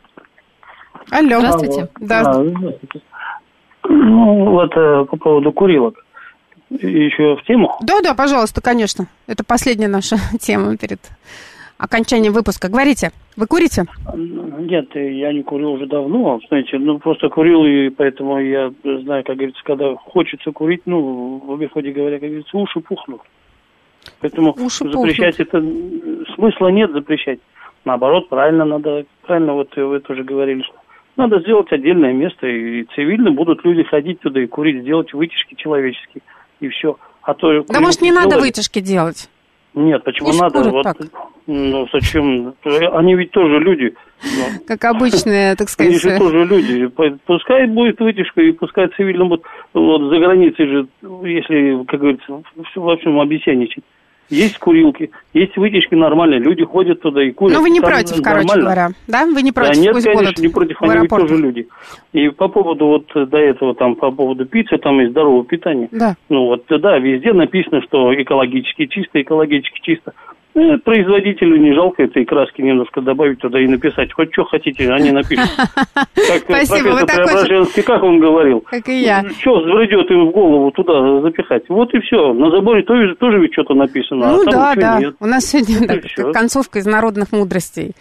Алло. Здравствуйте. Да. А, здравствуйте. Ну, вот по поводу курилок. Еще в тему? Да, да, пожалуйста, конечно. Это последняя наша тема перед окончанием выпуска. Говорите, вы курите? Нет, я не курил уже давно, знаете, ну просто курил, и поэтому я знаю, как говорится, когда хочется курить, ну, в обиходе говоря, как говорится, уши пухнут. Поэтому уши запрещать пухнут. Это смысла нет запрещать. Наоборот, правильно надо, правильно вот вы тоже говорили, что надо сделать отдельное место, и цивильно будут люди ходить туда и курить, сделать вытяжки человеческие, и все. А то да может не сделали... надо вытяжки делать? Нет, почему Пусть надо? Курят, вот, так. Ну, зачем? Они ведь тоже люди. Как обычные, так сказать. Они же тоже люди. Пускай будет вытяжка, и пускай цивильно будет. Вот за границей же, если, как говорится, во всем обесценничать. Есть курилки, есть вытяжки нормальные, люди ходят туда и курят. Ну, вы не там против, нормально. короче говоря, да? Вы не против? Да, нет, Пусть конечно, будут не против, они ведь тоже люди. И по поводу вот до этого, там, по поводу пиццы, там и здорового питания. Да. Ну, вот, да, везде написано, что экологически чисто, экологически чисто. Ну, производителю не жалко этой краски немножко добавить туда и написать. Хоть что хотите, они напишут. Как профессор Преображенский, как он говорил? Как и я. Что взбредет им в голову туда запихать? Вот и все. На заборе тоже, тоже ведь что-то написано. Ну да, да. У нас сегодня концовка из народных мудростей.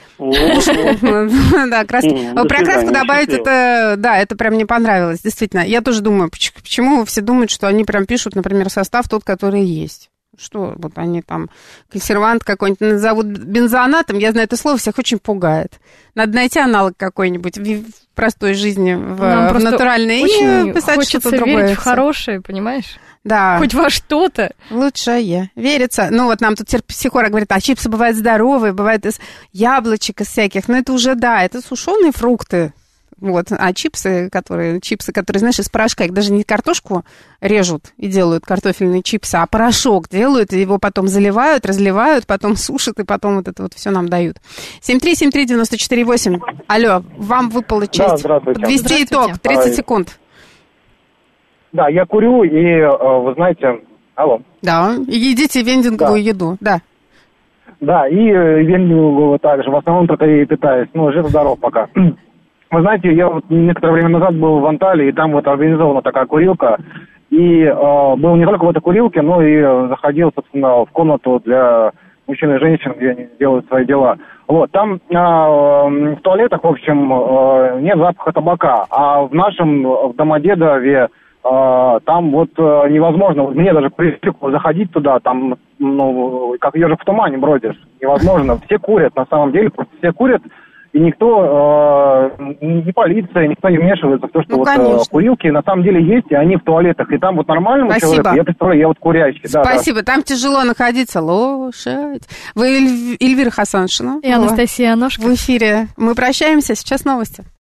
Да, краски. Про краску добавить, это, да, это прям мне понравилось, действительно. Я тоже думаю, почему все думают, что они прям пишут, например, состав тот, который есть. Что вот они там, консервант какой-нибудь назовут бензоанатом, я знаю это слово, всех очень пугает. Надо найти аналог какой-нибудь в простой жизни, в, в натуральной, и писать что-то другое. Верить в хорошее, понимаешь? Да. Хоть во что-то. Лучшее. Верится. Ну, вот нам тут психолог говорит, а чипсы бывают здоровые, бывают из яблочек, из всяких. Но это уже, да, это сушеные фрукты. Вот, а чипсы, которые, чипсы, которые, знаешь, из порошка, их даже не картошку режут и делают картофельные чипсы, а порошок делают, и его потом заливают, разливают, потом сушат, и потом вот это вот все нам дают. семь три семь три девять четыре восемь. Алло, вам выпала честь. Да, здравствуйте. Подвести итог, тридцать секунд. Да, я курю, и, вы знаете, алло. Да, едите вендинговую да. еду, да. Да, и вендинговую также, в основном только и питаюсь, ну, жив-здоров пока. Вы знаете, я вот некоторое время назад был в Анталии, и там вот организована такая курилка, и э, был не только в этой курилке, но и заходил, собственно, в комнату для мужчин и женщин, где они делают свои дела. Вот, там э, в туалетах, в общем, э, нет запаха табака, а в нашем, в Домодедове, э, там вот э, невозможно, мне даже пришло заходить туда, там, ну, как ежик в тумане бродишь, невозможно. Все курят, на самом деле, просто все курят. И никто, э, ни полиция, никто не вмешивается в то, что ну, вот э, курилки на самом деле есть, и они в туалетах. И там вот нормальному Спасибо. человеку, я представляю, я вот курящий. Спасибо, да, да. Там тяжело находиться. Лошадь. Вы Эль... Эльвира Хасаншина. И Анастасия Аношка. В эфире. Мы прощаемся, сейчас новости.